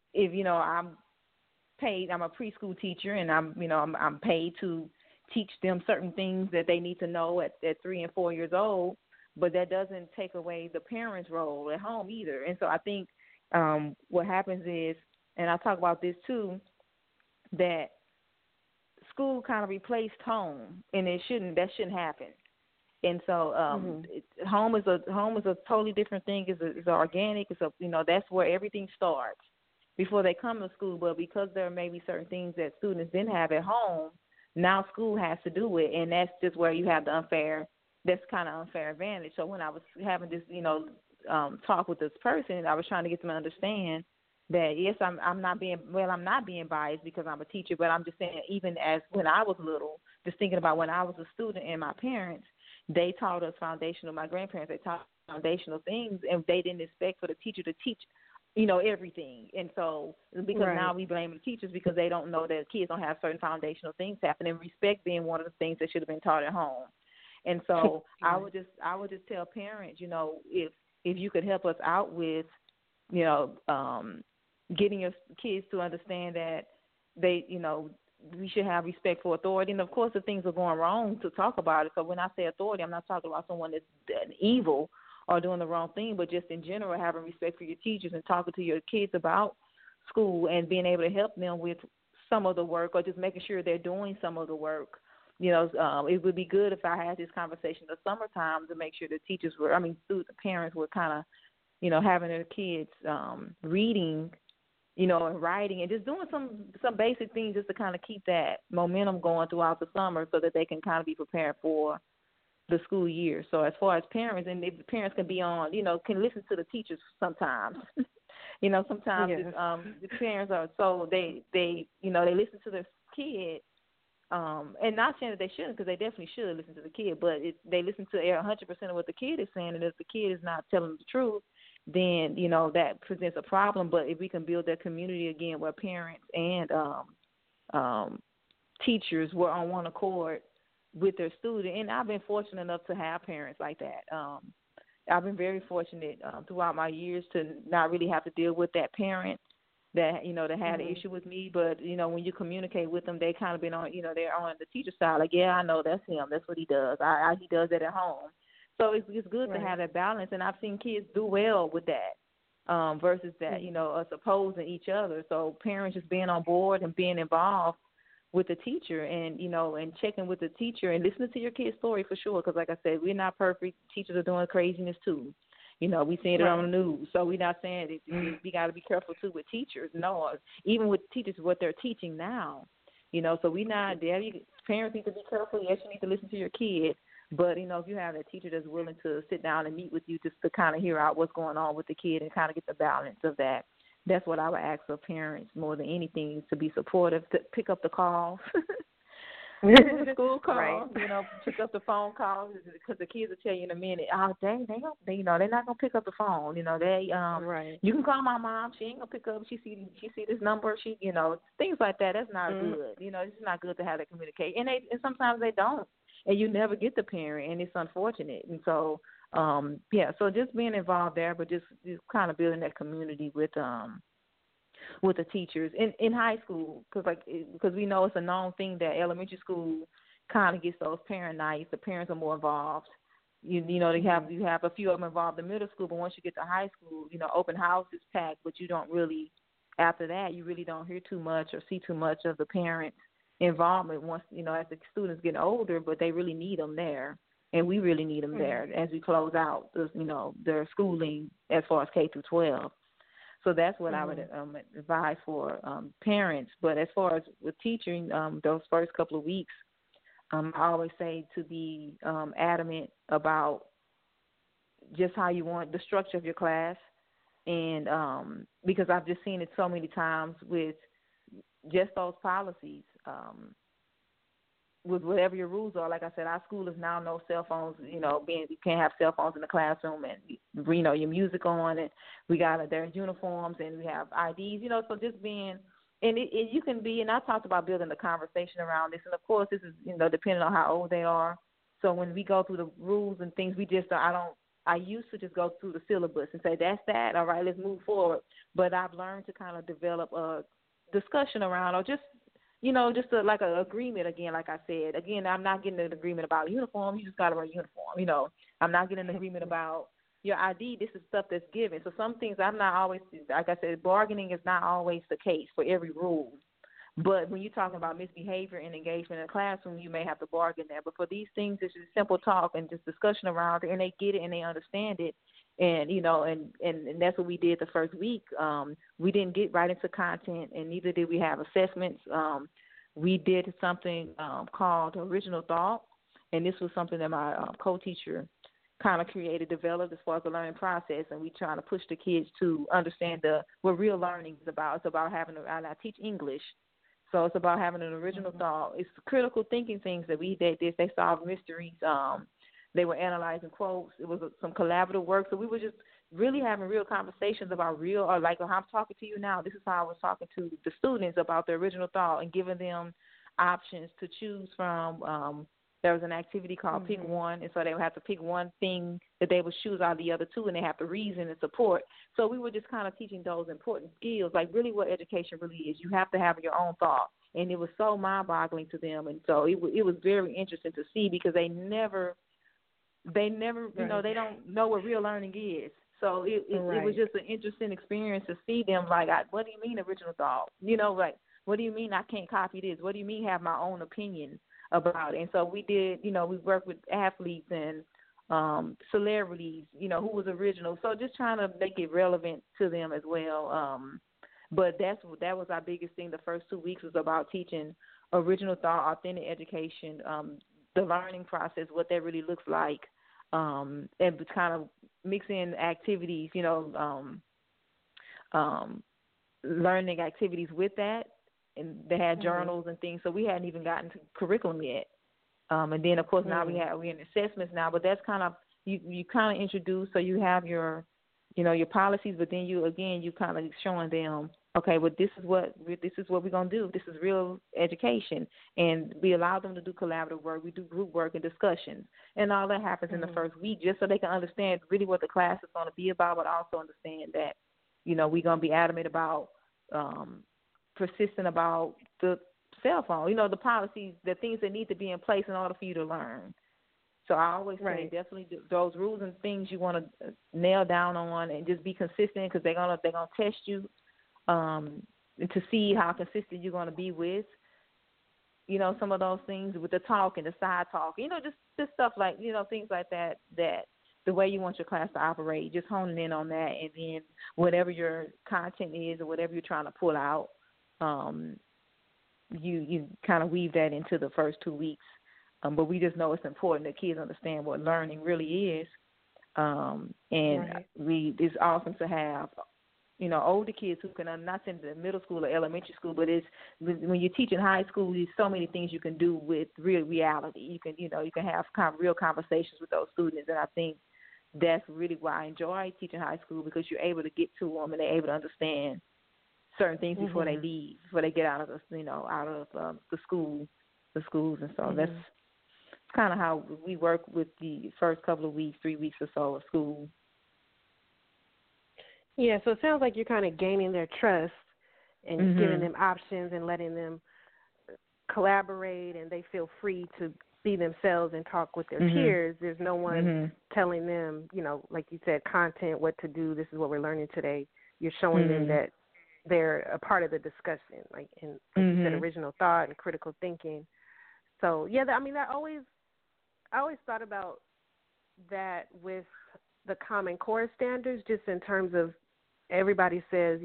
if I'm paid, I'm a preschool teacher, and I'm paid to teach them certain things that they need to know at 3 and 4 years old, but that doesn't take away the parents' role at home either. And so I think what happens is, and I talk about this too, that school kind of replaced home, and that shouldn't happen. And so home is a totally different thing. It's organic. That's where everything starts before they come to school. But because there may be certain things that students didn't have at home, now school has to do it, and that's just where you have that's kind of unfair advantage. So when I was having this, talk with this person, I was trying to get them to understand that yes, I'm not being biased because I'm a teacher, but I'm just saying even as when I was little, just thinking about when I was a student and my parents, they taught us my grandparents, they taught foundational things, and they didn't expect for the teacher to teach, everything. And so because now we blame the teachers because they don't know that kids don't have certain foundational things happening, respect being one of the things that should have been taught at home. And so I would just tell parents, if you could help us out with, getting your kids to understand that they, we should have respect for authority. And, of course, if things are going wrong, to talk about it. So when I say authority, I'm not talking about someone that's evil or doing the wrong thing, but just in general having respect for your teachers and talking to your kids about school and being able to help them with some of the work or just making sure they're doing some of the work. It would be good if I had this conversation in the summertime to make sure the parents were kind of, having their kids reading, and writing and just doing some basic things just to kind of keep that momentum going throughout the summer so that they can kind of be prepared for the school year. So as far as parents, and if the parents can be on, can listen to the teachers sometimes. Sometimes the parents are so they listen to their kid. And not saying that they shouldn't, because they definitely should listen to the kid, but they listen to 100% of what the kid is saying, and if the kid is not telling the truth, then, that presents a problem. But if we can build that community again where parents and teachers were on one accord with their student, and I've been fortunate enough to have parents like that. I've been very fortunate throughout my years to not really have to deal with that parent that, that had an issue with me. But, when you communicate with them, they kind of been on, they're on the teacher side. Like, yeah, I know that's him. That's what he does. He does that at home. So it's good to have that balance. And I've seen kids do well with that versus that, us opposing each other. So parents just being on board and being involved with the teacher and, and checking with the teacher and listening to your kid's story for sure. Because like I said, we're not perfect. Teachers are doing craziness too. We seeing it on the news. So we're not saying that we got to be careful too with teachers. No, even with teachers, what they're teaching now, so we not there. Parents need to be careful. Yes, you need to listen to your kid. But, if you have a teacher that's willing to sit down and meet with you just to kind of hear out what's going on with the kid and kind of get the balance of that, that's what I would ask of parents more than anything, to be supportive, to pick up the calls. The school calls, pick up the phone calls, because the kids will tell you in a minute, they're not gonna pick up the phone. You can call my mom, she ain't gonna pick up. She see this number, things like that. That's not good. It's not good to have that communication, and sometimes they don't, and you never get the parent, and it's unfortunate. And so, so just being involved there, but just kind of building that community with the teachers in high school, because we know it's a known thing that elementary school kind of gets those parent nights. The parents are more involved. You have a few of them involved in middle school, but once you get to high school, open house is packed, but you don't really, after that, you really don't hear too much or see too much of the parents' involvement once, as the students get older, but they really need them there. And we really need them there as we close out, their schooling as far as K through 12. So that's what I would advise for parents. But as far as with teaching, those first couple of weeks, I always say to be adamant about just how you want the structure of your class. And because I've just seen it so many times with just those policies, with whatever your rules are. Like I said, our school is now no cell phones, you can't have cell phones in the classroom, and, your music on, and we got their uniforms, and we have IDs, so just being, and you can be, and I talked about building a conversation around this, and of course this is, depending on how old they are. So when we go through the rules and things, I I used to just go through the syllabus and say, that's that, all right, let's move forward. But I've learned to kind of develop a discussion around, or just, just like an agreement again, like I said. Again, I'm not getting an agreement about a uniform. You just got to wear a uniform, I'm not getting an agreement about your ID. This is stuff that's given. So some things I'm not always, like I said, bargaining is not always the case for every rule. But when you're talking about misbehavior and engagement in the classroom, you may have to bargain there. But for these things, it's just simple talk and just discussion around it, and they get it and they understand it. And, and that's what we did the first week. We didn't get right into content, and neither did we have assessments. We did something called Original Thought, and this was something that my co-teacher kind of developed as far as the learning process, and we trying to push the kids to understand what real learning is about. It's about and I teach English. So it's about having an original thought. It's critical thinking things that they solved mysteries. They were analyzing quotes. It was some collaborative work. So we were just really having real conversations about or like how I'm talking to you now. This is how I was talking to the students about their original thought and giving them options to choose from. There was an activity called Pick One, and so they would have to pick one thing that they would choose out of the other two, and they have to reason and support. So we were just kind of teaching those important skills, like really what education really is. You have to have your own thought, and it was so mind-boggling to them, and so it was very interesting to see because they never, they don't know what real learning is. So it was just an interesting experience to see them like, what do you mean original thought? Like, what do you mean I can't copy this? What do you mean have my own opinion about it? And so we did, we worked with athletes and celebrities, who was original. So just trying to make it relevant to them as well. But that was our biggest thing. The first 2 weeks was about teaching original thought, authentic education, the learning process, what that really looks like, and kind of mix in activities, learning activities with that. And they had journals and things, so we hadn't even gotten to curriculum yet. And then, of course, now we're in assessments now, but that's kind of you kind of introduce, so you have your policies, but then you kind of showing them, okay, well, this is what we're gonna do. This is real education, and we allow them to do collaborative work. We do group work and discussions, and all that happens in the first week, just so they can understand really what the class is going to be about, but also understand that we're gonna be adamant about. Persistent about the cell phone, the policies, the things that need to be in place in order for you to learn. So I always say definitely those rules and things you want to nail down on and just be consistent because they're gonna test you to see how consistent you're gonna be with some of those things with the talk and the side talk, just stuff like things like that the way you want your class to operate, just honing in on that, and then whatever your content is or whatever you're trying to pull out. You kind of weave that into the first 2 weeks, but we just know it's important that kids understand what learning really is, and it's awesome to have older kids who can not send to middle school or elementary school, but it's when you're teaching high school, there's so many things you can do with real reality. You can have kind of real conversations with those students, and I think that's really why I enjoy teaching high school because you're able to get to them and they're able to understand certain things before they leave, before they get out of the schools, and so that's kind of how we work with the first couple of weeks, 3 weeks or so of school. Yeah, so it sounds like you're kind of gaining their trust and giving them options and letting them collaborate, and they feel free to be themselves and talk with their peers. There's no one telling them, like you said, content, what to do. This is what we're learning today. You're showing them that they're a part of the discussion, like you said, original thought and critical thinking. So yeah, I always thought about that with the Common Core standards, just in terms of everybody says,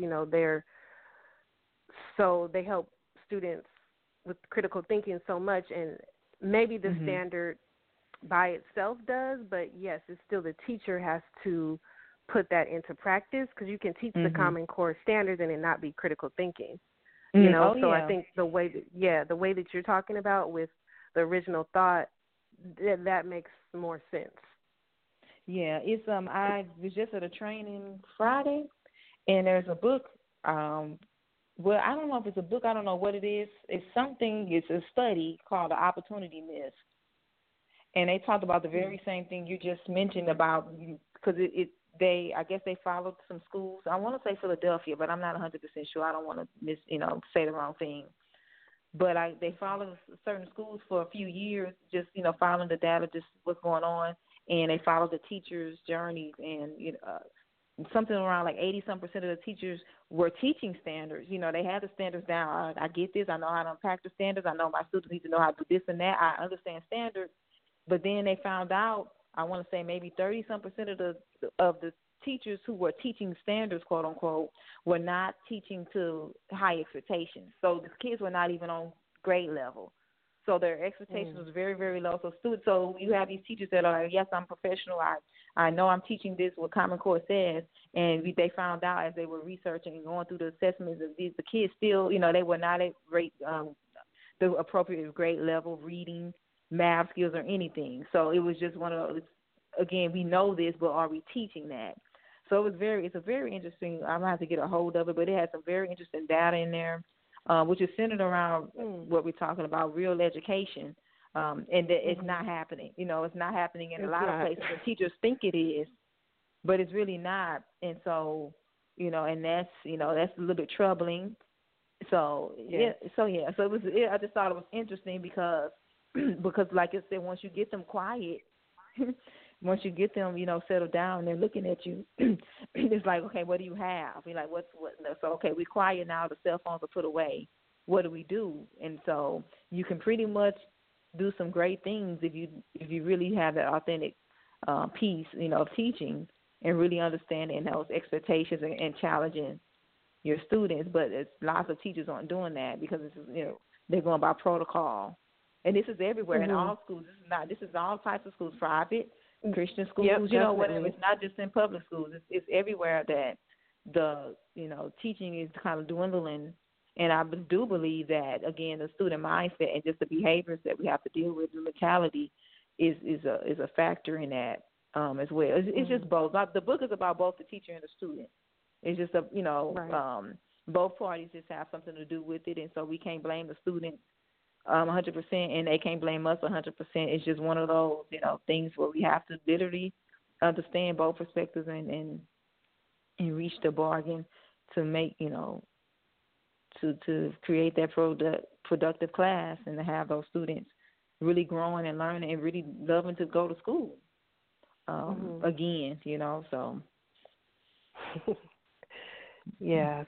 they help students with critical thinking so much, and maybe the standard by itself does, but yes, it's still the teacher has to put that into practice, because you can teach the Common Core standards and it not be critical thinking. I think the way that you're talking about with the original thought, that makes more sense. Yeah, it's I was just at a training Friday, and there's a book. Well, I don't know if it's a book. I don't know what it is. It's a study called The Opportunity Myth, and they talked about the very same thing you just mentioned about because I guess they followed some schools. I want to say Philadelphia, but I'm not 100% sure. I don't want to say the wrong thing. But they followed certain schools for a few years, just following the data, just what's going on, and they followed the teachers' journeys, and something around like 80-some% of the teachers were teaching standards. They had the standards down. I get this. I know how to unpack the standards. I know my students need to know how to do this and that. I understand standards. But then they found out, I want to say maybe 30-some% of the teachers who were teaching standards, quote unquote, were not teaching to high expectations. So the kids were not even on grade level. So their expectations was very, very low. So you have these teachers that are like, yes, I'm professional. I know I'm teaching this, what Common Core says. And they found out as they were researching and going through the assessments of these, the kids still, they were not at the appropriate grade level, reading, math skills, or anything. So it was just one of those, again, we know this, but are we teaching that? So it's a very interesting, I'm going to have to get a hold of it, but it has some very interesting data in there. Which is centered around what we're talking about, real education, and that it's not happening. It's not happening in a lot of places. And teachers think it is, but it's really not. And so, and that's a little bit troubling. So So it was. I just thought it was interesting because like I said, once you get them quiet. Once you get them, settled down, and they're looking at you, it's like, okay, what do you have? We're like, what? So, okay, we're quiet now. The cell phones are put away. What do we do? And so you can pretty much do some great things if you really have that authentic piece, of teaching and really understanding those expectations and challenging your students. But lots of teachers aren't doing that because they're going by protocol. And this is everywhere in all schools. This is all types of schools, private, Christian schools, whatever. It's not just in public schools. It's everywhere that the teaching is kind of dwindling. And I do believe that, again, the student mindset and just the behaviors that we have to deal with, the mentality is a factor in that as well. It's just both. The book is about both the teacher and the student. It's just both parties just have something to do with it, and so we can't blame the student 100%, and they can't blame us 100%. It's just one of those, things where we have to literally understand both perspectives and reach the bargain to make, to create that productive class and to have those students really growing and learning and really loving to go to school again, so. Yes,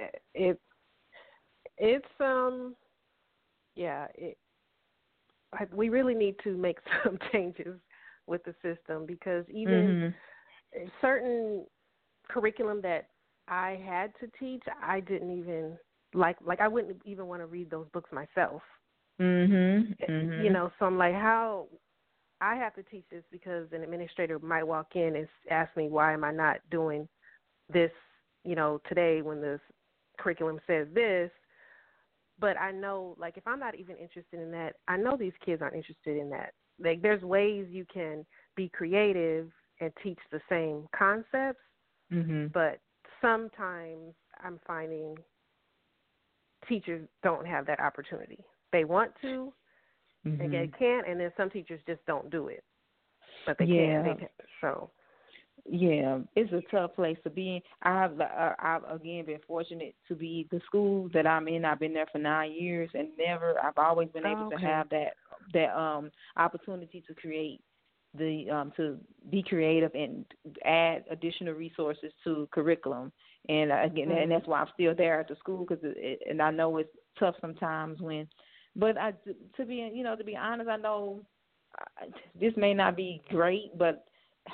we really need to make some changes with the system because even certain curriculum that I had to teach, I didn't even like I wouldn't even want to read those books myself. So I'm like, how I have to teach this because an administrator might walk in and ask me, why am I not doing this, today when this curriculum says this. But I know, like, if I'm not even interested in that, I know these kids aren't interested in that. Like, there's ways you can be creative and teach the same concepts, but sometimes I'm finding teachers don't have that opportunity. They want to, and they can't, and then some teachers just don't do it. But they can. So. Yeah, it's a tough place to be in. I've again been fortunate to be the school that I'm in. I've been there for 9 years, and I've always been able to have that opportunity to create to be creative and add additional resources to curriculum. And again, and that's why I'm still there at the school and I know it's tough sometimes but to be honest, I know this may not be great, but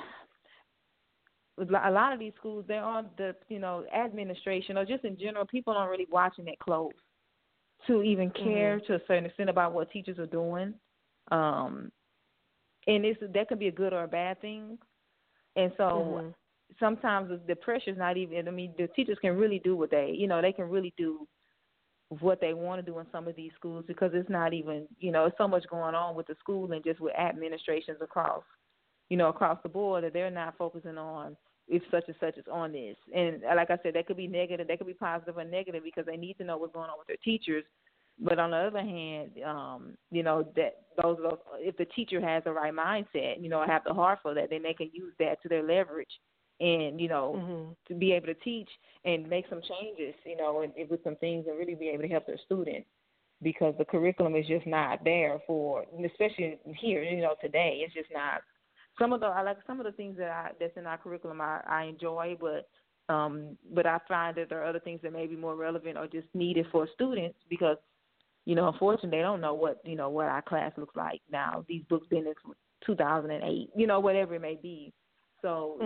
a lot of these schools, they're on the, administration or just in general, people aren't really watching it close to even care to a certain extent about what teachers are doing. And that could be a good or a bad thing. And so sometimes the pressure's not even, the teachers can really do what they can really do what they want to do in some of these schools because it's not even, there's so much going on with the school and just with administrations across the board that they're not focusing on if such and such is on this. And like I said, that could be negative, that could be positive or negative because they need to know what's going on with their teachers But on the other hand, you know, that those if the teacher has the right mindset, you know, have the heart for that, then they can use that to their leverage, and you know, to be able to teach and make some changes, you know, and with some things, and really be able to help their students, because the curriculum is just not there for, especially here, you know, today. It's just not. I like some of the things that's in our curriculum I enjoy, but I find that there are other things that may be more relevant or just needed for students, because, you know, unfortunately they don't know what our class looks like now. These books been in 2008, you know, whatever it may be. So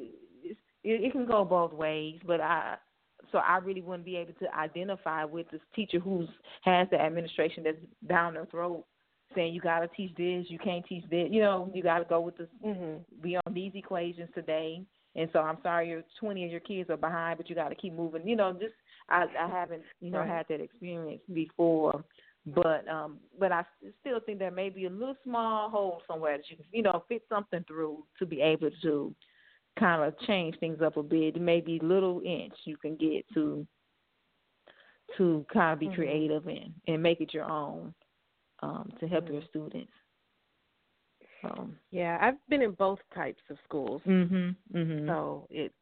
it can go both ways, but I really wouldn't be able to identify with this teacher who has the administration that's down their throat saying you got to teach this, you can't teach this, you know, you got to go with this, be on these equations today. And so I'm sorry, your 20 of your kids are behind, but you got to keep moving. You know, just I haven't, you know, had that experience before, but I still think there may be a little small hole somewhere that you can, you know, fit something through to be able to kind of change things up a bit. Maybe little inch you can get to kind of be creative and make it your own, to help your students. Yeah, I've been in both types of schools. So it's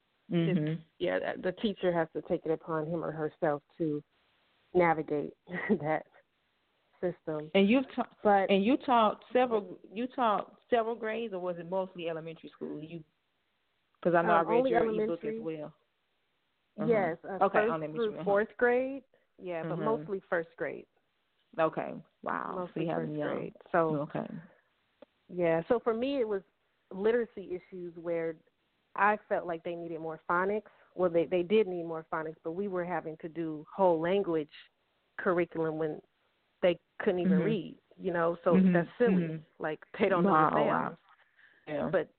the teacher has to take it upon him or herself to navigate that system. And you taught several grades, or was it mostly elementary school? Because I know I read your ebook as well. Yes, okay, first through fourth grade. Yeah, but mostly first grade. Okay, wow. Mostly first grade. So okay. Yeah, so for me it was literacy issues where I felt like they needed more phonics. Well, they did need more phonics, but we were having to do whole language curriculum when they couldn't even read, you know, so that's silly. Like, they don't know the sounds. Wow. Yeah. But,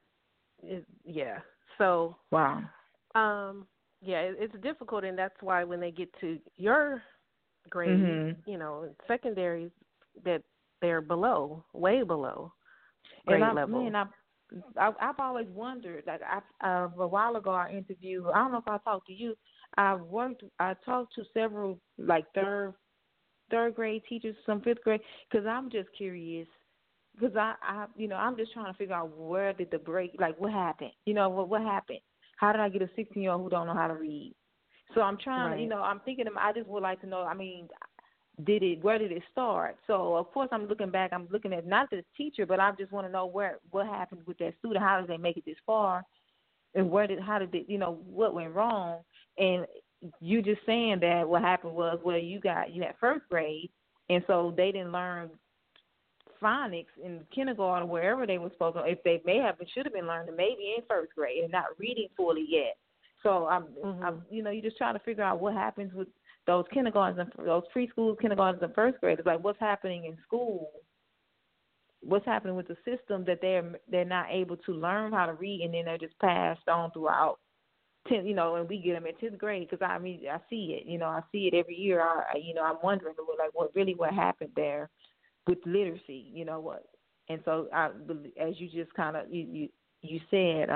so. Wow. It's difficult, and that's why when they get to your grade, you know, secondaries, that they're below, way below grade level. I've always wondered, like, a while ago I interviewed, I don't know if I talked to you, I talked to several, like, third grade teachers, some fifth grade, because I'm just curious, because I'm just trying to figure out where did the break, like, what happened? You know, what happened? How did I get a 16-year-old who don't know how to read? So I'm trying to, you know, I'm thinking, I just would like to know, I mean, where did it start? So, of course, I'm looking at not the teacher, but I just want to know what happened with that student. How did they make it this far? And what went wrong? And you just saying that what happened was, well, you had first grade, and so they didn't learn phonics in kindergarten, wherever they were supposed to, if they should have been learning maybe in first grade and not reading fully yet. So I'm you're just trying to figure out what happens with those kindergartens and those preschool kindergartens and first graders. Like, what's happening in school? What's happening with the system that they're not able to learn how to read, and then they're just passed on throughout 10, you know, and we get them in 10th grade, because I see it, you know, I see it every year. I'm wondering, like, what happened there with literacy, you know what? And so, as you just kind of you said,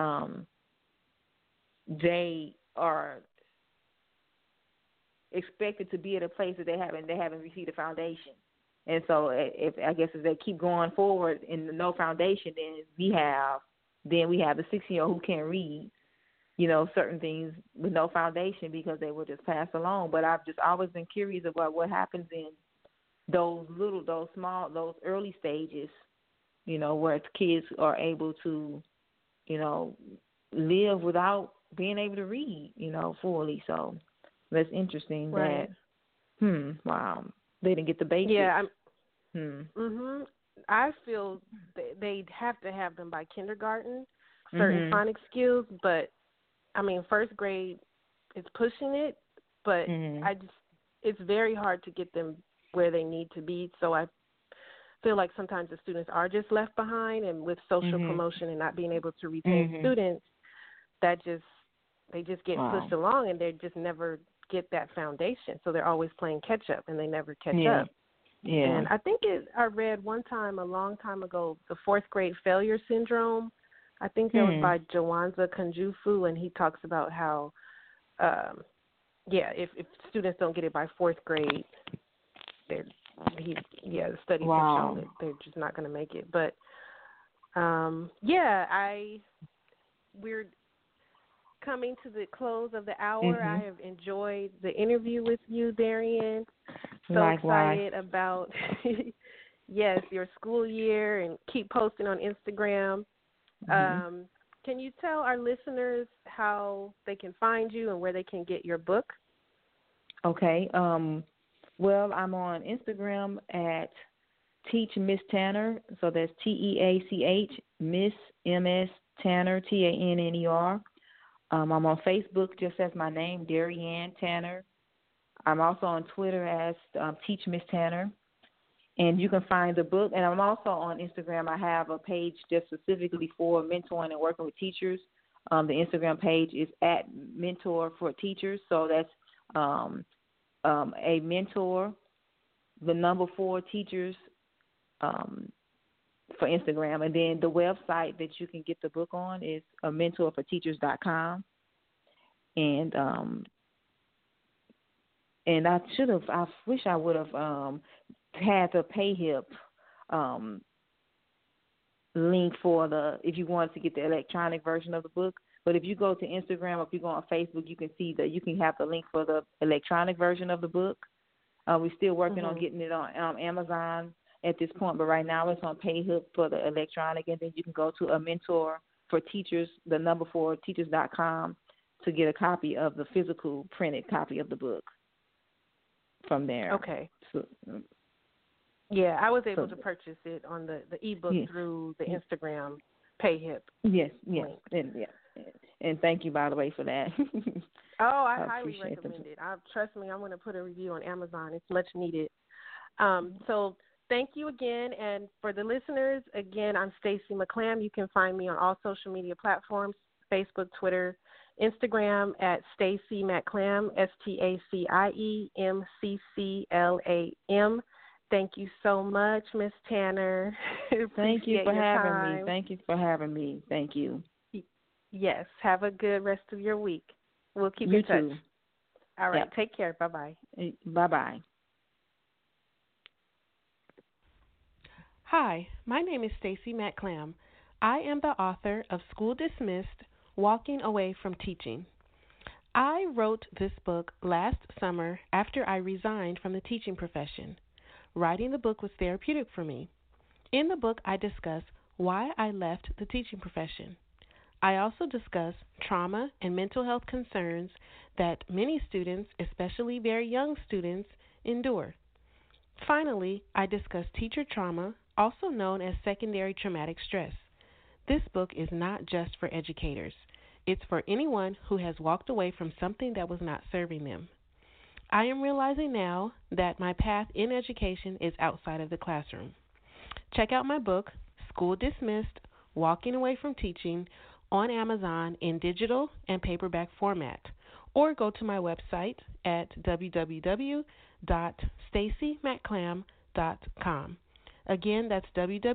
they are expected to be at a place that they haven't received a foundation. And so, if they keep going forward in no foundation, then we have the 16-year-old who can't read, you know, certain things with no foundation because they were just passed along. But I've just always been curious about what happens in those early stages, you know, where kids are able to, you know, live without being able to read, you know, fully. So that's interesting. Right. That, wow, they didn't get the basics. Yeah. I feel they'd have to have them by kindergarten, certain phonics skills, but I mean, first grade is pushing it, but it's very hard to get them where they need to be. So I feel like sometimes the students are just left behind, and with social promotion and not being able to retain students, they just get pushed along, and they just never get that foundation. So they're always playing catch up, and they never catch up. Yeah. And I think I read one time, a long time ago, the fourth grade failure syndrome. I think that was by Jawanza Kunjufu, and he talks about how, if students don't get it by fourth grade, The studies have Wow. shown that they're just not going to make it. But we're coming to the close of the hour. I have enjoyed the interview with you, Darian. So Likewise. excited about your school year, and keep posting on Instagram. Can you tell our listeners how they can find you and where they can get your book? Okay. Well, I'm on Instagram at Teach Miss Tanner. So that's TEACH Miss MS Tanner, TANNER. I'm on Facebook just as my name, Darian Tanner. I'm also on Twitter as Teach Miss Tanner. And you can find the book. And I'm also on Instagram. I have a page just specifically for mentoring and working with teachers. The Instagram page is at Mentor for Teachers. So that's a mentor, the number 4 teachers for Instagram. And then the website that you can get the book on is mentorforteachers.com. And I wish I would have had the PayHip link for if you wanted to get the electronic version of the book. But if you go to Instagram or if you go on Facebook, you can see that you can have the link for the electronic version of the book. We're still working on getting it on Amazon at this point, but right now it's on PayHip for the electronic, and then you can go to a mentor for teachers, the number 4 teachers.com, to get a copy of the physical printed copy of the book from there. Okay. So, yeah, I was able to purchase it on the ebook through the Instagram PayHip. Yes, link. And thank you, by the way, for that. I highly recommend it. Trust me, I'm going to put a review on Amazon. It's much needed. So thank you again. And for the listeners, again, I'm Stacey McClam. You can find me on all social media platforms, Facebook, Twitter, Instagram at Stacey McClam, STACIEMCCLAM. Thank you so much, Miss Tanner. Thank you for having time. me. Thank you for having me. Thank you. Yes. Have a good rest of your week. We'll keep you in touch. Too. All right. Yep. Take care. Bye-bye. Bye-bye. Hi, my name is Stacey McClam. I am the author of School Dismissed, Walking Away from Teaching. I wrote this book last summer after I resigned from the teaching profession. Writing the book was therapeutic for me. In the book, I discuss why I left the teaching profession. I also discuss trauma and mental health concerns that many students, especially very young students, endure. Finally, I discuss teacher trauma, also known as secondary traumatic stress. This book is not just for educators. It's for anyone who has walked away from something that was not serving them. I am realizing now that my path in education is outside of the classroom. Check out my book, School Dismissed, Walking Away from Teaching, on Amazon in digital and paperback format, or go to my website at www.staceymcclam.com. Again, that's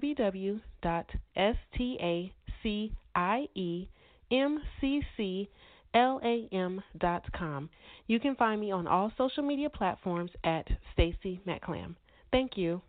www.staciemcclam.com. You can find me on all social media platforms at Stacey McClam. Thank you.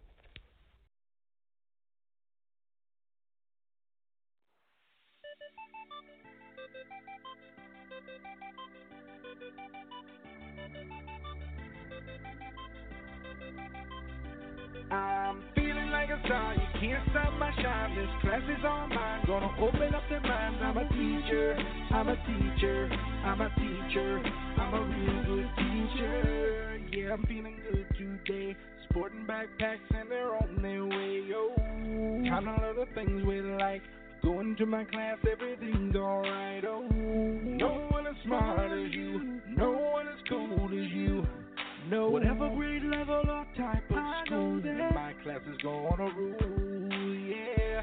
I'm feeling like a star, you can't stop my shine. This class is all mine, gonna open up their minds. I'm a teacher, I'm a teacher, I'm a teacher, I'm a real good teacher. Yeah, I'm feeling good today, sporting backpacks and they're on their way, yo. Kind of love the things we like, going to my class, everything's alright, oh. No one as smart as you, no one as cool as you. No, whatever grade level or type of school, my class is gonna rule, yeah.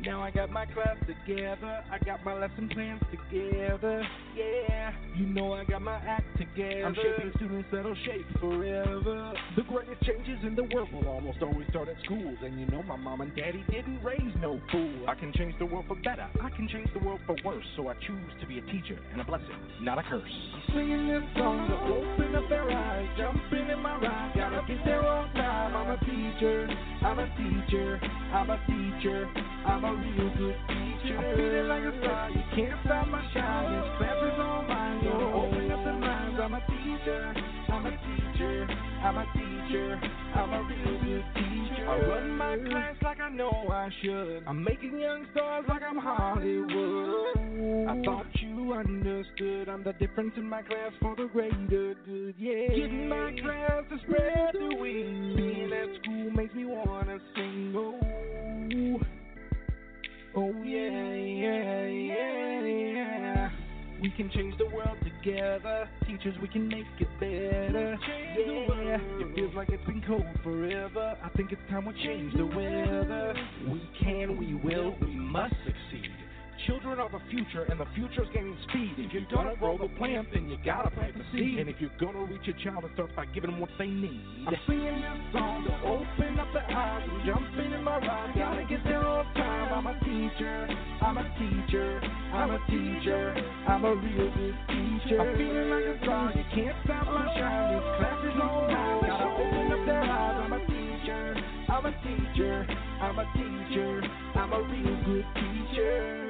Now I got my class together, I got my lesson plans together, yeah. You know I got my act together. I'm shaping students that'll shape forever. The greatest changes in the world will almost always start at schools. And you know my mom and daddy didn't raise no fool. I can change the world for better, I can change the world for worse. So I choose to be a teacher and a blessing, not a curse. I'm singing this song to open up their eyes, jumping in my ride, gotta get there on time. I'm a teacher, I'm a teacher, I'm a teacher, I'm a real good teacher. I'm feeling like a star, you can't stop my shine. This class is on mine, gonna open up their minds. I'm a teacher, I'm a teacher, I'm a teacher, I'm a real good teacher. I run my class like I know I should. I'm making young stars like I'm Hollywood. I thought you understood. I'm the difference in my class for the greater good, yeah. Getting my class to spread the wings. Being at school makes me wanna sing, oh. Oh yeah, yeah, yeah, yeah. We can change the world together. Teachers, we can make it better. Yeah, it feels like it's been cold forever. I think it's time we change the weather. We can, we will, we must succeed. Children are the future, and the future's gaining speed. If you're gonna grow the plant, then you gotta plant the seed. And if you're gonna reach a child, it starts by giving them what they need. I'm singing this song to open up their eyes and jumping in my ride. Gotta get there on time. I'm a teacher, I'm a teacher, I'm a teacher, I'm a real good teacher. I'm feeling like a star, you can't stop my shine. This class is on. Gotta open up their eyes. I'm a teacher, I'm a teacher, I'm a teacher, I'm a real good teacher.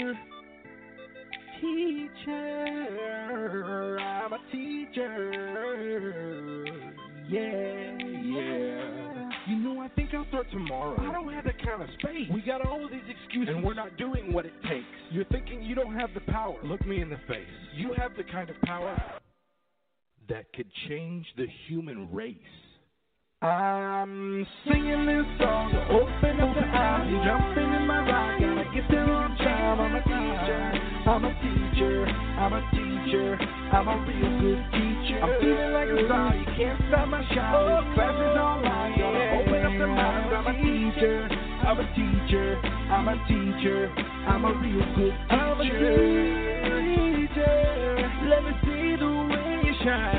Teacher, I'm a teacher. Yeah, yeah. You know, I think I'll start tomorrow. I don't have that kind of space. We got all of these excuses, and we're not doing what it takes. You're thinking you don't have the power. Look me in the face. You have the kind of power that could change the human race. I'm singing this song to open up the eyes and jumping in my ride. Gotta get there on time. I'm a teacher, I'm a teacher, I'm a teacher, I'm a real good teacher. I'm feeling like a star, you can't stop my shine. This class is online, gotta open up the minds. I'm a teacher, I'm a teacher, I'm a teacher, I'm a real good teacher. I'm a teacher, let me see the way you shine.